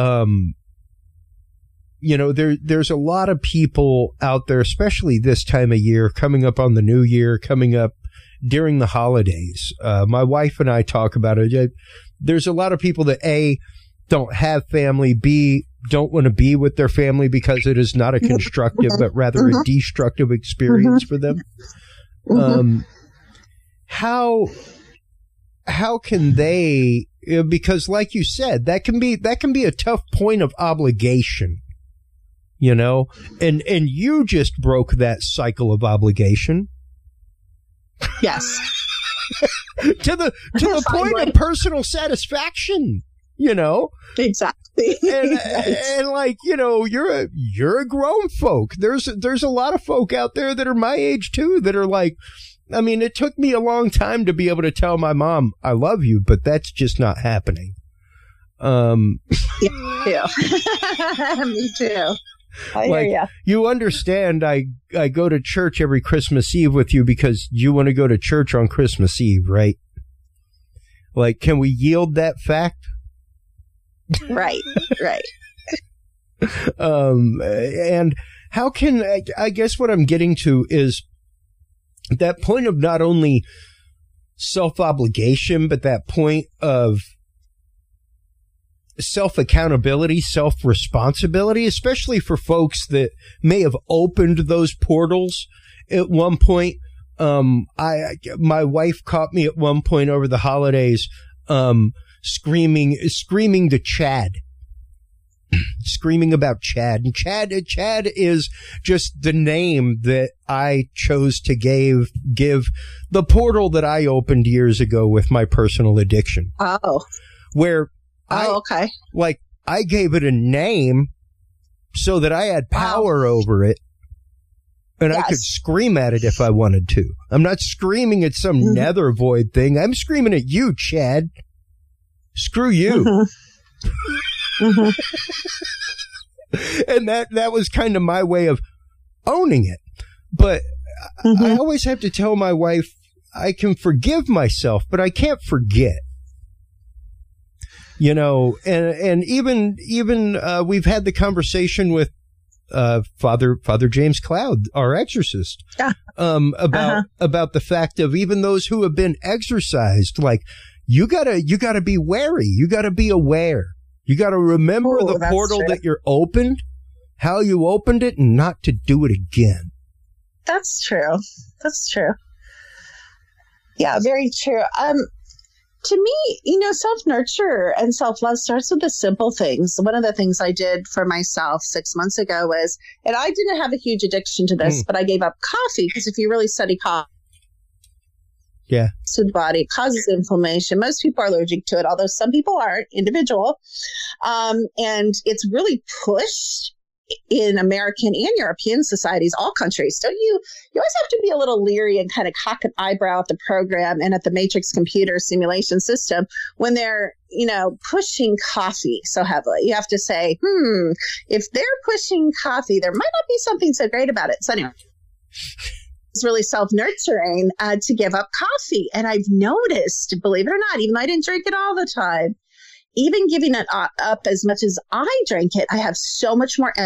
there's a lot of people out there, especially this time of year, coming up on the new year, coming up during the holidays. My wife and I talk about it. There's a lot of people that A, don't have family, B, don't want to be with their family because it is not a constructive, but rather a destructive experience for them. How can they, because like you said, that can be a tough point of obligation, and you just broke that cycle of obligation. Yes. to the point of personal satisfaction, Exactly. and like, you're a grown folk. There's a lot of folk out there that are my age too, that are like, I mean, it took me a long time to be able to tell my mom, I love you, but that's just not happening. Yeah. Me too. I hear ya. You understand, I go to church every Christmas Eve with you because you want to go to church on Christmas Eve, right? Like, can we yield that fact? Right. And how can, I guess what I'm getting to is that point of not only self-obligation, but that point of self-accountability, self-responsibility, especially for folks that may have opened those portals at one point. My wife caught me at one point over the holidays, screaming to Chad. Screaming about Chad. And Chad is just the name that I chose to give the portal that I opened years ago with my personal addiction. Oh. Where okay. Like, I gave it a name so that I had power over it. And I could scream at it if I wanted to. I'm not screaming at some nether void thing. I'm screaming at you, Chad. Screw you. And that was kind of my way of owning it. But I always have to tell my wife I can forgive myself, but I can't forget. You know, and even we've had the conversation with Father James Cloud, our exorcist, about the fact of even those who have been exorcised, like, you gotta be wary. You gotta be aware. You gotta remember the portal that you're opened, how you opened it, and not to do it again. That's true. Yeah, very true. To me, you know, self-nurture and self-love starts with the simple things. One of the things I did for myself 6 months ago was, and I didn't have a huge addiction to this, but I gave up coffee, because if you really study coffee, to the body, it causes inflammation. Most people are allergic to it, although some people aren't, individual. And it's really pushed in American and European societies, all countries. Don't you always have to be a little leery and kind of cock an eyebrow at the program and at the Matrix computer simulation system when they're, you know, pushing coffee so heavily. You have to say, if they're pushing coffee, there might not be something so great about it. So anyway, it's really self-nurturing to give up coffee. And I've noticed, believe it or not, even though I didn't drink it all the time, even giving it up as much as I drank it, I have so much more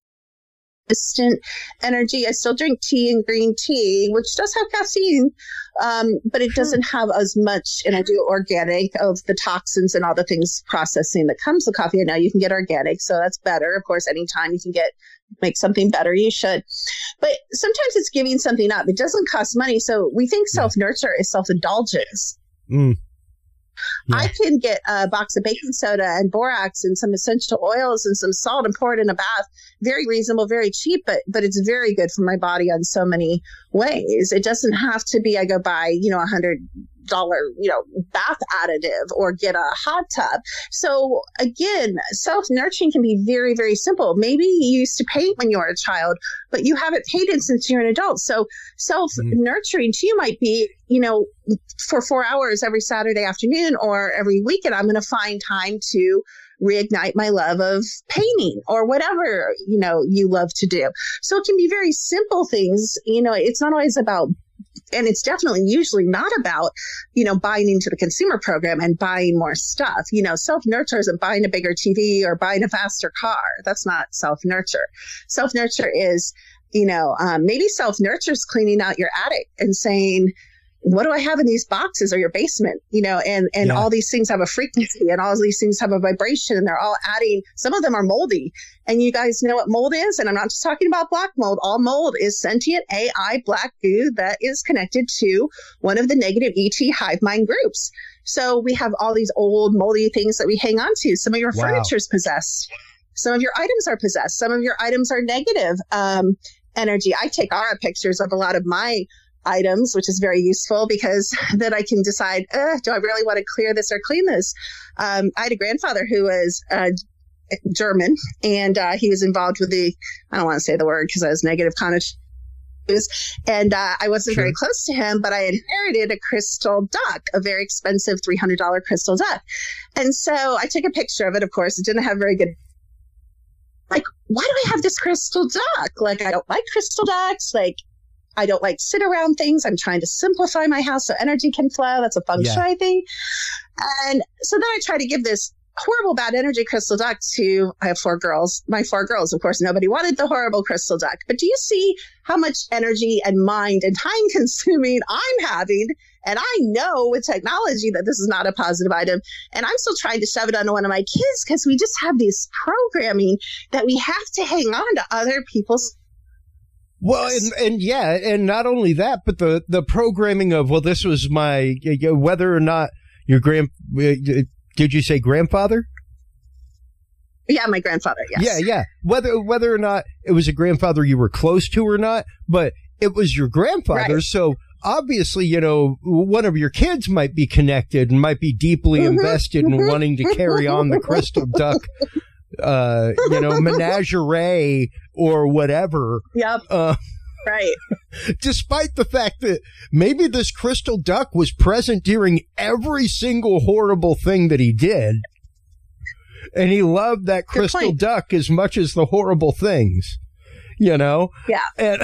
instant energy. I still drink tea and green tea, which does have caffeine, but it doesn't have as much, and I do organic, of the toxins and all the things processing that comes with coffee. I know you can get organic, so that's better. Of course, anytime you can make something better, you should. But sometimes it's giving something up. It doesn't cost money. So we think self-nurture is self-indulgence. Yeah. I can get a box of baking soda and borax and some essential oils and some salt and pour it in a bath. Very reasonable, very cheap, but it's very good for my body on so many ways. It doesn't have to be, I go buy, $100, bath additive or get a hot tub. So again, self-nurturing can be very, very simple. Maybe you used to paint when you were a child, but you haven't painted since you're an adult. So self-nurturing to you might be, for 4 hours every Saturday afternoon or every weekend, I'm going to find time to reignite my love of painting or whatever, you love to do. So it can be very simple things. It's not always about, and it's definitely usually not about, buying into the consumer program and buying more stuff. Self-nurture isn't buying a bigger TV or buying a faster car. That's not self-nurture. Self-nurture is, maybe self-nurture is cleaning out your attic and saying, what do I have in these boxes or your basement? And all these things have a frequency and all these things have a vibration and they're all adding, some of them are moldy. And you guys know what mold is? And I'm not just talking about black mold. All mold is sentient AI black goo that is connected to one of the negative ET hive mind groups. So we have all these old moldy things that we hang on to. Some of your furniture is possessed. Some of your items are possessed. Some of your items are negative energy. I take aura pictures of a lot of my items, which is very useful because then I can decide, do I really want to clear this or clean this? I had a grandfather who was German, and he was involved with I don't want to say the word because I was negative connotations, and I wasn't very close to him, but I inherited a crystal duck, a very expensive $300 crystal duck. And so I took a picture of it. Of course, it didn't have very good, why do I have this crystal duck? I don't like crystal ducks. I don't like sit around things. I'm trying to simplify my house so energy can flow. That's a feng shui thing. And so then I try to give this horrible bad energy crystal duck to, I have 4 girls. My 4 girls, of course, nobody wanted the horrible crystal duck. But do you see how much energy and mind and time consuming I'm having? And I know with technology that this is not a positive item. And I'm still trying to shove it onto one of my kids because we just have this programming that we have to hang on to other people's. Well, and not only that, but the programming of, well, this was my, whether or not your did you say grandfather? Yeah, my grandfather, yes. Yeah. Whether or not it was a grandfather you were close to or not, but it was your grandfather. Right. So obviously, one of your kids might be connected and might be deeply invested in wanting to carry on the crystal duck, menagerie or whatever. Yep. Right. Despite the fact that maybe this crystal duck was present during every single horrible thing that he did. And he loved that crystal duck as much as the horrible things, Yeah. And,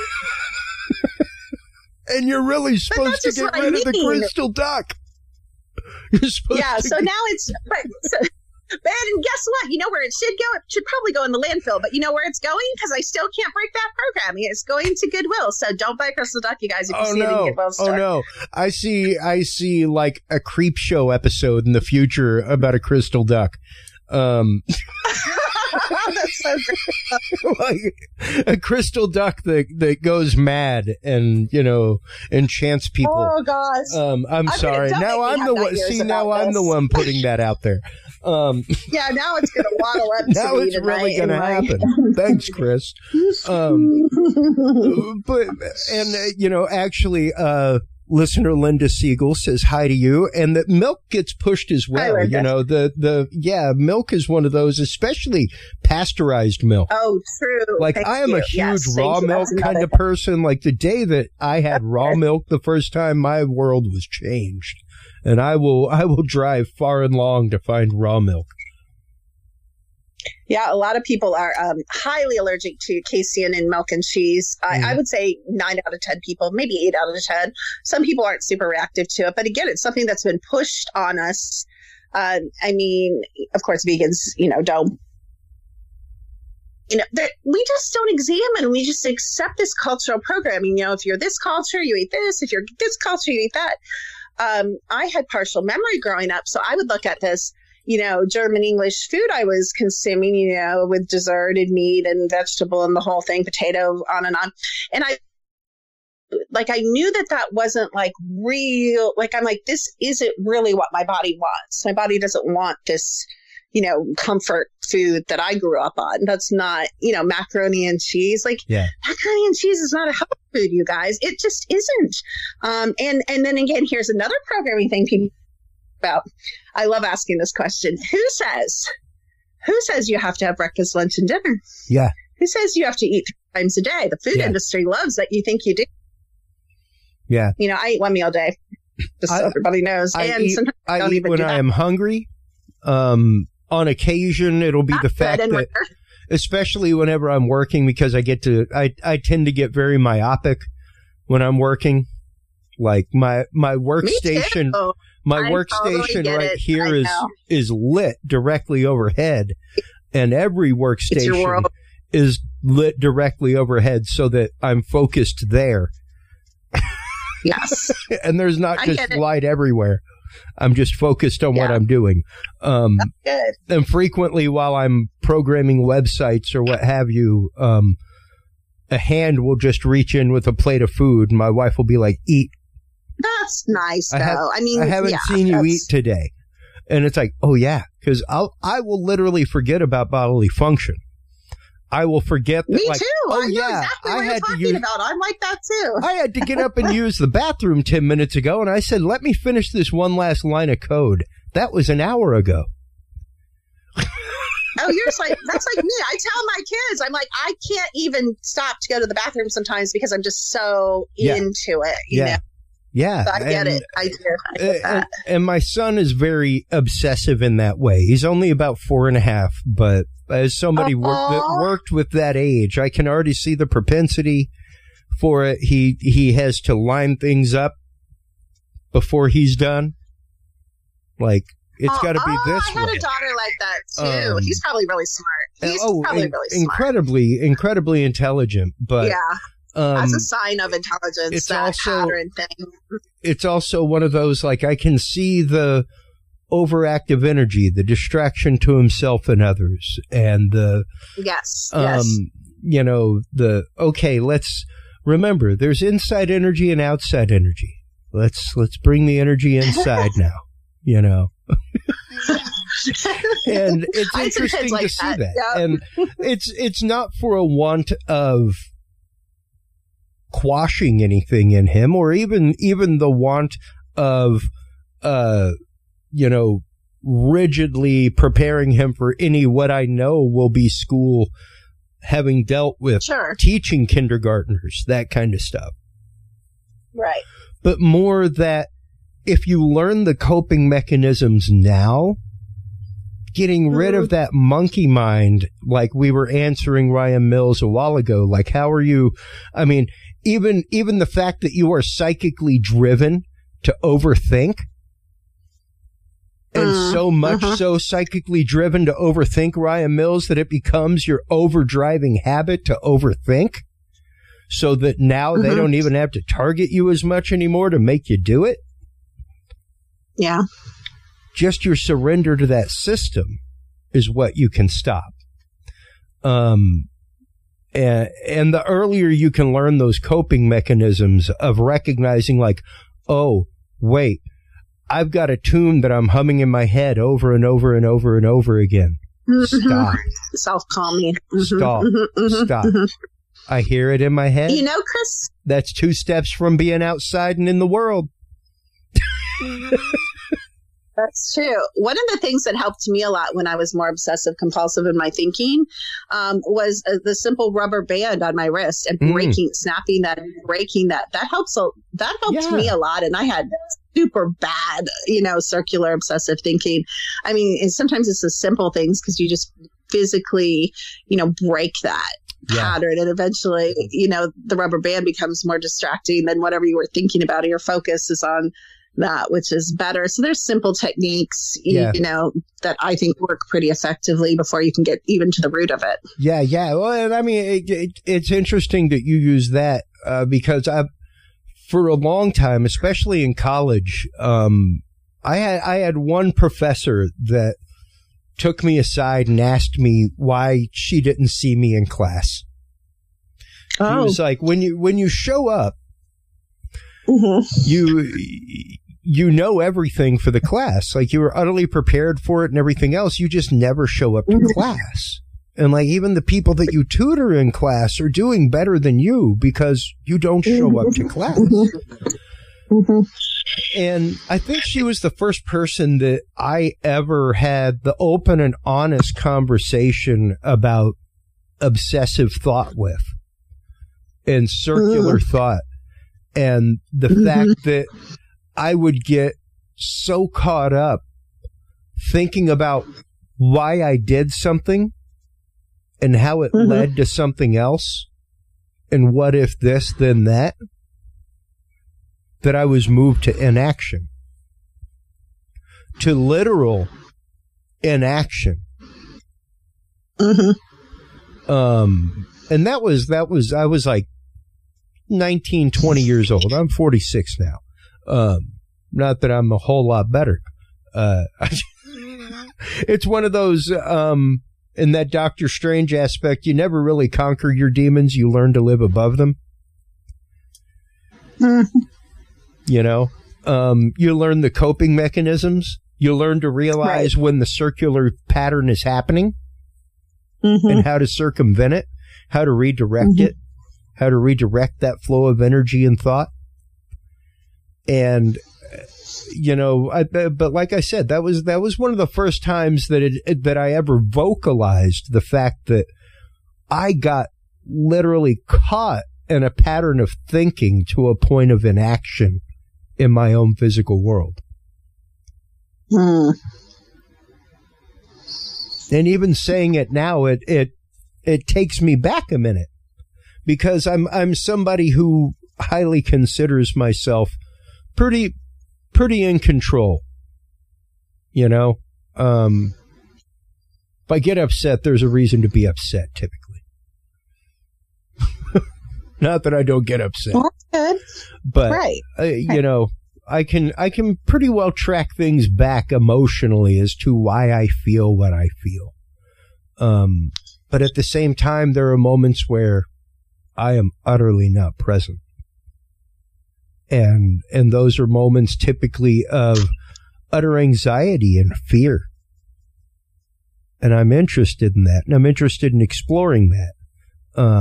and you're really supposed to get rid of the crystal duck. You're supposed to so now it's... And guess what? You know where it should go? It should probably go in the landfill. But you know where it's going? Because I still can't break that programming. It's going to Goodwill. So don't buy crystal duck, you guys, if you see it in Goodwill store. Oh, no. I see like a creep show episode in the future about a crystal duck. That's so great. Like a crystal duck that goes mad and enchants people. Oh gosh! I'm sorry. Now I'm the one. See, now I'm the one putting that out there. Yeah, now it's going to waddle up. Now it's really going to happen. Thanks, Chris. Actually, listener Linda Siegel says hi to you, and that milk gets pushed as well. Milk is one of those, especially pasteurized milk. Oh, true. Like I am a huge raw milk kind of person. Like the day that I had raw milk the first time, my world was changed, and I will drive far and long to find raw milk. Yeah, a lot of people are highly allergic to casein in milk and cheese. I would say 9 out of 10 people, maybe 8 out of 10. Some people aren't super reactive to it. But again, it's something that's been pushed on us. I mean, of course, vegans, don't. We just don't examine. We just accept this cultural programming. If you're this culture, you eat this. If you're this culture, you eat that. I had partial memory growing up. So I would look at this. German English food I was consuming, with dessert and meat and vegetable and the whole thing, potato, on and on. And I knew that wasn't like real. Like, I'm like, this isn't really what my body wants. My body doesn't want this, comfort food that I grew up on. That's not, macaroni and cheese. Macaroni and cheese is not a healthy food, you guys. It just isn't. And then again, here's another programming thing people about. I love asking this question. Who says you have to have breakfast, lunch, and dinner? Yeah. Who says you have to eat 3 times a day? The food industry loves that you think you do. Yeah. I eat one meal a day, just so everybody knows. I eat when I am hungry. On occasion, it'll be the fact that, especially whenever I'm working, because I tend to get very myopic when I'm working. Like my workstation, right here is lit directly overhead, and every workstation is lit directly overhead so that I'm focused there. Yes. And there's not just light everywhere. I'm just focused on what I'm doing. That's good. And frequently while I'm programming websites or what have you, a hand will just reach in with a plate of food and my wife will be like, eat. That's nice, though. I haven't seen you eat today. And it's like, oh, yeah, because I will literally forget about bodily function. I will forget that. Me too. I know exactly what you're talking about. I'm like that, too. I had to get up and use the bathroom 10 minutes ago, and I said, let me finish this one last line of code. That was an hour ago. Oh, that's like me. I tell my kids, I'm like, I can't even stop to go to the bathroom sometimes because I'm just so into it, you know? Yeah. So I get it. I do. I get that. And my son is very obsessive in that way. He's only about 4.5, but as somebody that worked with that age, I can already see the propensity for it. He has to line things up before he's done. Like, It's got to be this I had way. a daughter like that too. He's probably really smart. He's probably really smart. Incredibly intelligent. But as a sign of intelligence, it's that also, pattern thing. It's also one of those, like, I can see the overactive energy, the distraction to himself and others, and the yes. You know, let's remember there's inside energy and outside energy. Let's bring the energy inside now, you know. And it's interesting to see that. Yep. And it's not for a want of quashing anything in him, or even the want of you know, rigidly preparing him for any what I know will be school, having dealt with teaching kindergartners, that kind of stuff. Right. But more that if you learn the coping mechanisms now, getting rid of that monkey mind, like we were answering Ryan Mills a while ago, like, how are you? I mean, even the fact that you are psychically driven to overthink, and so much so psychically driven to overthink, Ryan Mills, that it becomes your overdriving habit to overthink, so that now they don't even have to target you as much anymore to make you do it. Yeah. Just your surrender to that system is what you can stop. And the earlier you can learn those coping mechanisms of recognizing, like, oh, wait, I've got a tune that I'm humming in my head over and over and over and over again. Stop. Self-calming. Stop. Stop. I hear it in my head. You know, Chris? That's 2 steps from being outside and in the world. That's true. One of the things that helped me a lot when I was more obsessive compulsive in my thinking was the simple rubber band on my wrist and snapping that and breaking that. That helps me a lot. And I had super bad, you know, circular obsessive thinking. I mean, and sometimes it's the simple things because you just physically, you know, break that pattern, and eventually, you know, the rubber band becomes more distracting than whatever you were thinking about, or your focus is on that, which is better. So there's simple techniques, you know, that I think work pretty effectively before you can get even to the root of it. Yeah. Well, and I mean, it's interesting that you use that because for a long time, especially in college, I had one professor that took me aside and asked me why she didn't see me in class. He was like, when you show up, you know everything for the class. Like, you were utterly prepared for it and everything else. You just never show up to class. And like, even the people that you tutor in class are doing better than you because you don't show up to class. And I think she was the first person that I ever had the open and honest conversation about obsessive thought with, and circular thought. And the fact that I would get so caught up thinking about why I did something and how it led to something else, and what if this, then that, that I was moved to inaction, to literal inaction. And that was, I was like 19, 20 years old. I'm 46 now. Not that I'm a whole lot better. It's one of those, in that Doctor Strange aspect, you never really conquer your demons. You learn to live above them. You know, you learn the coping mechanisms. You learn to realize when the circular pattern is happening and how to circumvent it, how to redirect it, how to redirect that flow of energy and thought. And, you know, but like I said, that was one of the first times that I ever vocalized the fact that I got literally caught in a pattern of thinking to a point of inaction in my own physical world. And even saying it now, it takes me back a minute, because I'm somebody who highly considers myself pretty in control. You know, if I get upset, there's a reason to be upset, typically. Not that I don't get upset. Well, that's good. But, right. You know, I can pretty well track things back emotionally as to why I feel what I feel. But at the same time, there are moments where I am utterly not present. And those are moments typically of utter anxiety and fear. And I'm interested in that. And I'm interested in exploring that.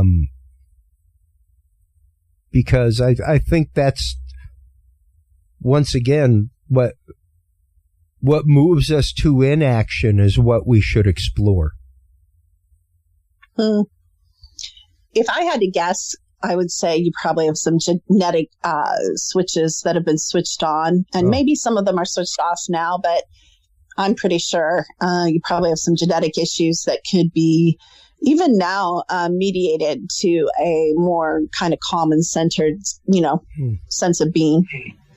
Because I think that's, once again, what moves us to inaction is what we should explore. If I had to guess, I would say you probably have some genetic switches that have been switched on, and maybe some of them are switched off now, but I'm pretty sure you probably have some genetic issues that could be, even now, mediated to a more kind of calm and centered, sense of being.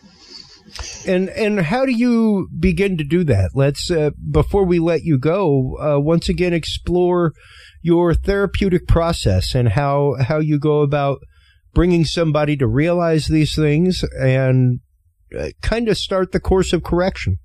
And how do you begin to do that? Let's, before we let you go, once again, explore your therapeutic process and how you go about bringing somebody to realize these things and kind of start the course of correction.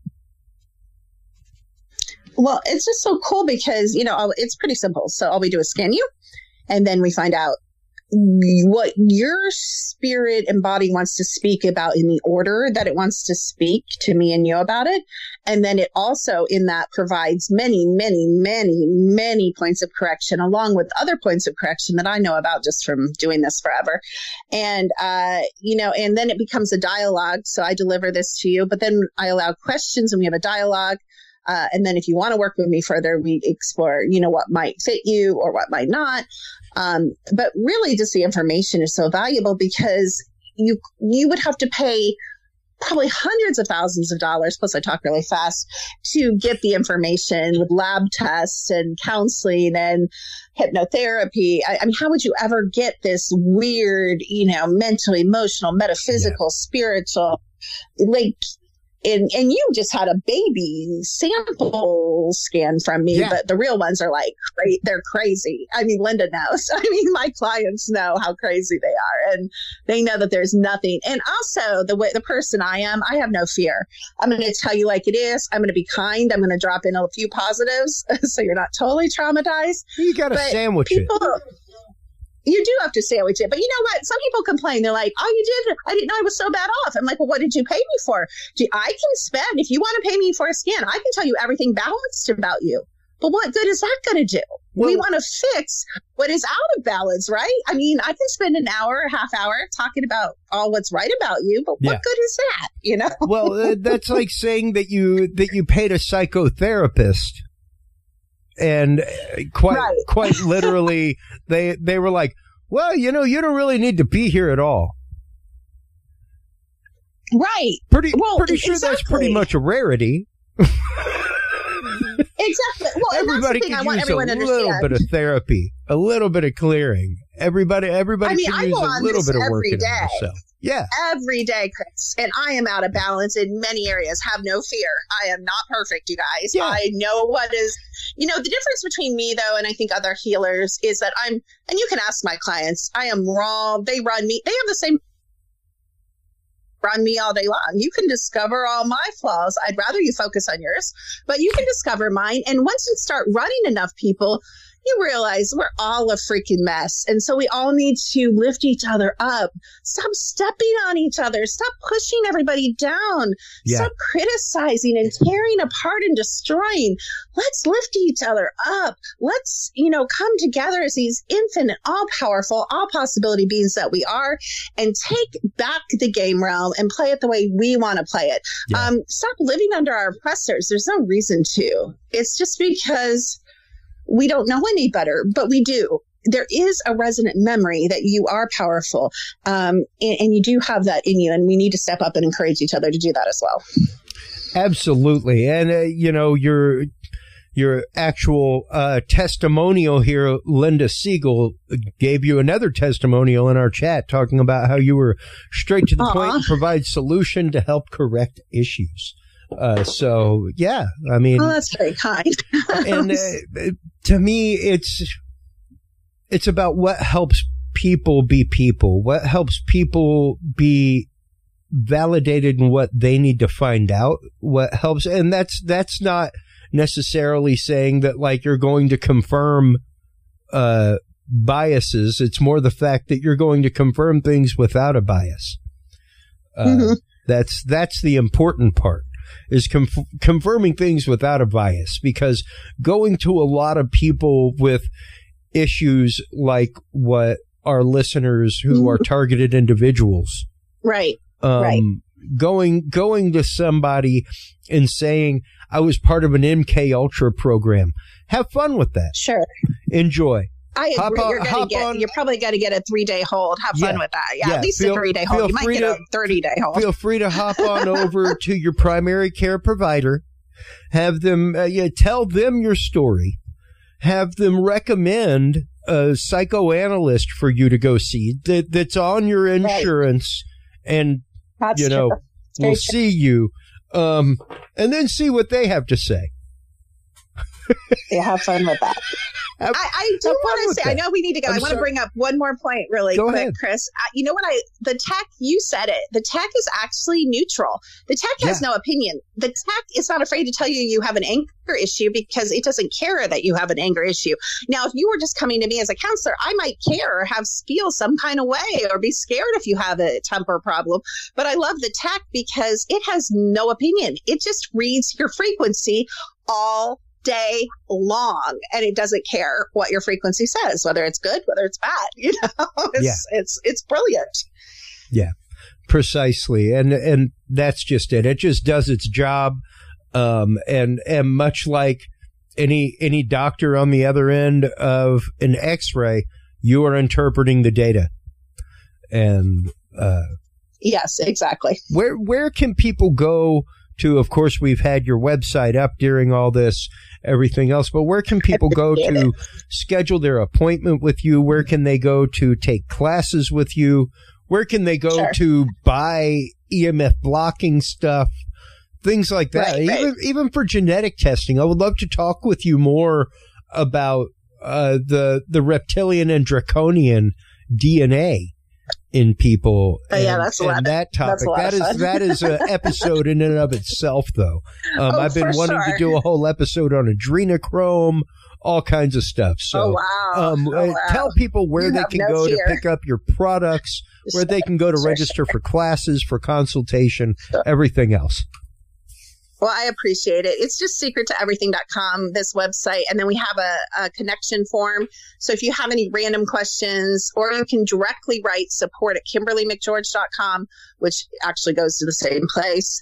Well, it's just so cool because, it's pretty simple. So all we do is scan you, and then we find out what your spirit and body wants to speak about in the order that it wants to speak to me and you about it. And then it also in that provides many, many, many, many points of correction, along with other points of correction that I know about just from doing this forever. And, and then it becomes a dialogue. So I deliver this to you, but then I allow questions and we have a dialogue. And then if you want to work with me further, we explore, what might fit you or what might not. But really just the information is so valuable because you would have to pay probably hundreds of thousands of dollars, plus I talk really fast, to get the information with lab tests and counseling and hypnotherapy. I mean, how would you ever get this weird, mental, emotional, metaphysical, spiritual, and you just had a baby sample scan from me, but the real ones are like, they're crazy. I mean, Linda knows. I mean, my clients know how crazy they are, and they know that there's nothing. And also the person I am, I have no fear. I'm going to tell you like it is. I'm going to be kind. I'm going to drop in a few positives so you're not totally traumatized. You got to sandwich it. You do have to sandwich it. But you know what? Some people complain. They're like, oh, you did? I didn't know I was so bad off. I'm like, well, what did you pay me for? I can spend, if you want to pay me for a scan, I can tell you everything balanced about you. But what good is that going to do? Well, we want to fix what is out of balance, right? I mean, I can spend an hour, a half hour talking about all what's right about you, but what good is that? Well, that's like saying that you paid a psychotherapist. And quite literally, they were like, well, you don't really need to be here at all. Right. Pretty sure that's pretty much a rarity. Exactly. Well, everybody could use a little bit of therapy, a little bit of clearing. Everybody can use a little bit of work in themselves. Yeah. Every day, Chris. And I am out of balance in many areas. Have no fear. I am not perfect, you guys. Yeah. I know what is, the difference between me, though, and I think other healers is that and you can ask my clients, I am raw. They run me. They have the same run me all day long. You can discover all my flaws. I'd rather you focus on yours, but you can discover mine. And once you start running enough people, you realize we're all a freaking mess. And so we all need to lift each other up. Stop stepping on each other. Stop pushing everybody down. Yeah. Stop criticizing and tearing apart and destroying. Let's lift each other up. Let's, come together as these infinite, all-powerful, all-possibility beings that we are and take back the game realm and play it the way we want to play it. Yeah. Stop living under our oppressors. There's no reason to. It's just because we don't know any better, but we do. There is a resonant memory that you are powerful, and you do have that in you, and we need to step up and encourage each other to do that as well. Absolutely. And, your actual testimonial here, Linda Siegel, gave you another testimonial in our chat talking about how you were straight to the point and provide solution to help correct issues. So, yeah, I mean... Well, that's very kind. And to me, it's about what helps people be people, what helps people be validated in what they need to find out, what helps. And that's not necessarily saying that, like, you're going to confirm biases. It's more the fact that you're going to confirm things without a bias. That's the important part, is confirming things without a bias, because going to a lot of people with issues like what our listeners who are targeted individuals. Right. Going to somebody and saying, I was part of an MK Ultra program. Have fun with that. Sure. Enjoy. I agree. You're probably going to get a 3-day hold. Have fun with that. Yeah, at least a 3-day hold. You might get a 30-day hold. Feel free to hop on over to your primary care provider. Have them tell them your story. Have them recommend a psychoanalyst for you to go see that's on your insurance, and we'll see you, and then see what they have to say. Yeah, have fun with that. I do want to say, I know we need to go. I want to bring up one more point really quick, ahead. Chris. You know what? The tech, you said it. The tech is actually neutral. The tech has no opinion. The tech is not afraid to tell you you have an anger issue because it doesn't care that you have an anger issue. Now, if you were just coming to me as a counselor, I might care or feel some kind of way or be scared if you have a temper problem. But I love the tech because it has no opinion. It just reads your frequency all day long, and it doesn't care what your frequency says, whether it's good, whether it's bad. It's brilliant. Yeah, precisely, and that's just it. It just does its job, and much like any doctor on the other end of an X-ray, you are interpreting the data, and yes, exactly. Where can people go to? Of course, we've had your website up during all this, everything else, but where can people go to schedule their appointment with you? Where can they go to take classes with you? Where can they go to buy EMF blocking stuff? Things like that. Even for genetic testing. I would love to talk with you more about the reptilian and draconian DNA in people. That's a lot. That topic. That is an episode in and of itself, though. I've been wanting to do a whole episode on adrenochrome, all kinds of stuff. So, tell people where they can go to pick up your products, where they can go to register for classes, for consultation, everything else. Well, I appreciate it. It's just secrettoeverything.com, this website. And then we have a connection form. So if you have any random questions, or you can directly write support at KimberlyMcGeorge.com, which actually goes to the same place.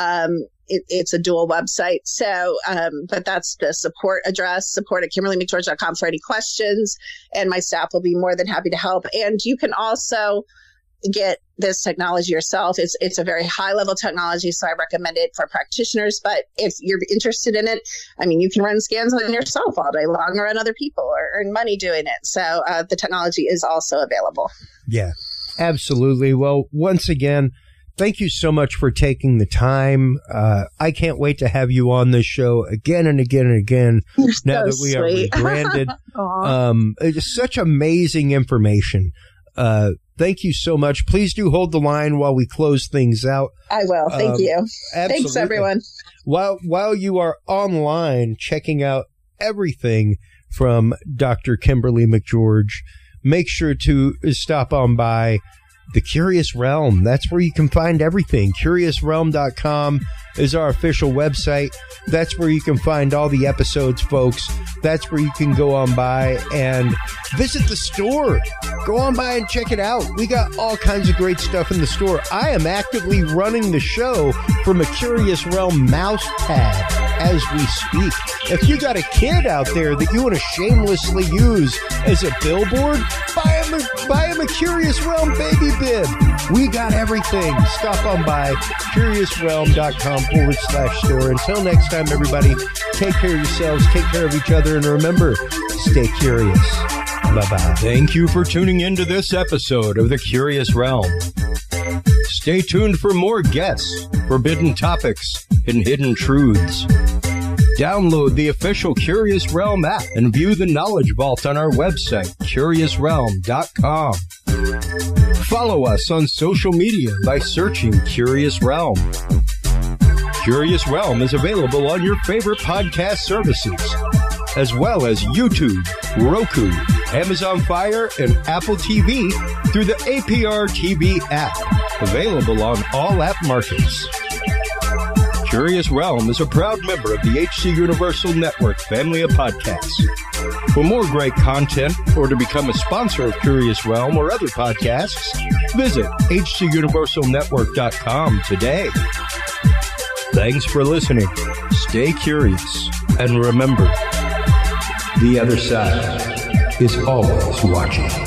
It's a dual website. So, but that's the support address, support at KimberlyMcGeorge.com for any questions. And my staff will be more than happy to help. And you can also get this technology yourself. It's a very high level technology, so I recommend it for practitioners. But if you're interested in it, I mean, you can run scans on yourself all day long, or on other people, or earn money doing it. So the technology is also available. Yeah, absolutely. Well, once again, thank you so much for taking the time. I can't wait to have you on this show again and again and again. Now that we are rebranded. It's such amazing information. Thank you so much. Please do hold the line while we close things out. I will. Thank you. Absolutely. Thanks, everyone. While you are online checking out everything from Dr. Kimberly McGeorge, make sure to stop on by The Curious Realm. That's where you can find everything. CuriousRealm.com is our official website. That's where you can find all the episodes, folks. That's where you can go on by and visit the store. Go on by and check it out. We got all kinds of great stuff in the store. I am actively running the show from a Curious Realm mouse pad as we speak. If you got a kid out there that you want to shamelessly use as a billboard, buy him a Curious Realm baby bib. We got everything. Stop on by CuriousRealm.com/store. Until next time, everybody, take care of yourselves, take care of each other, and remember, stay curious. Bye-bye. Thank you for tuning into this episode of The Curious Realm. Stay tuned for more guests, forbidden topics, and hidden truths. Download the official Curious Realm app and view the Knowledge Vault on our website, CuriousRealm.com. Follow us on social media by searching Curious Realm. Curious Realm is available on your favorite podcast services, as well as YouTube, Roku, Amazon Fire, and Apple TV through the APR TV app, available on all app markets. Curious Realm is a proud member of the HC Universal Network family of podcasts. For more great content or to become a sponsor of Curious Realm or other podcasts, visit hcuniversalnetwork.com today. Thanks for listening. Stay curious. And remember, the other side is always watching.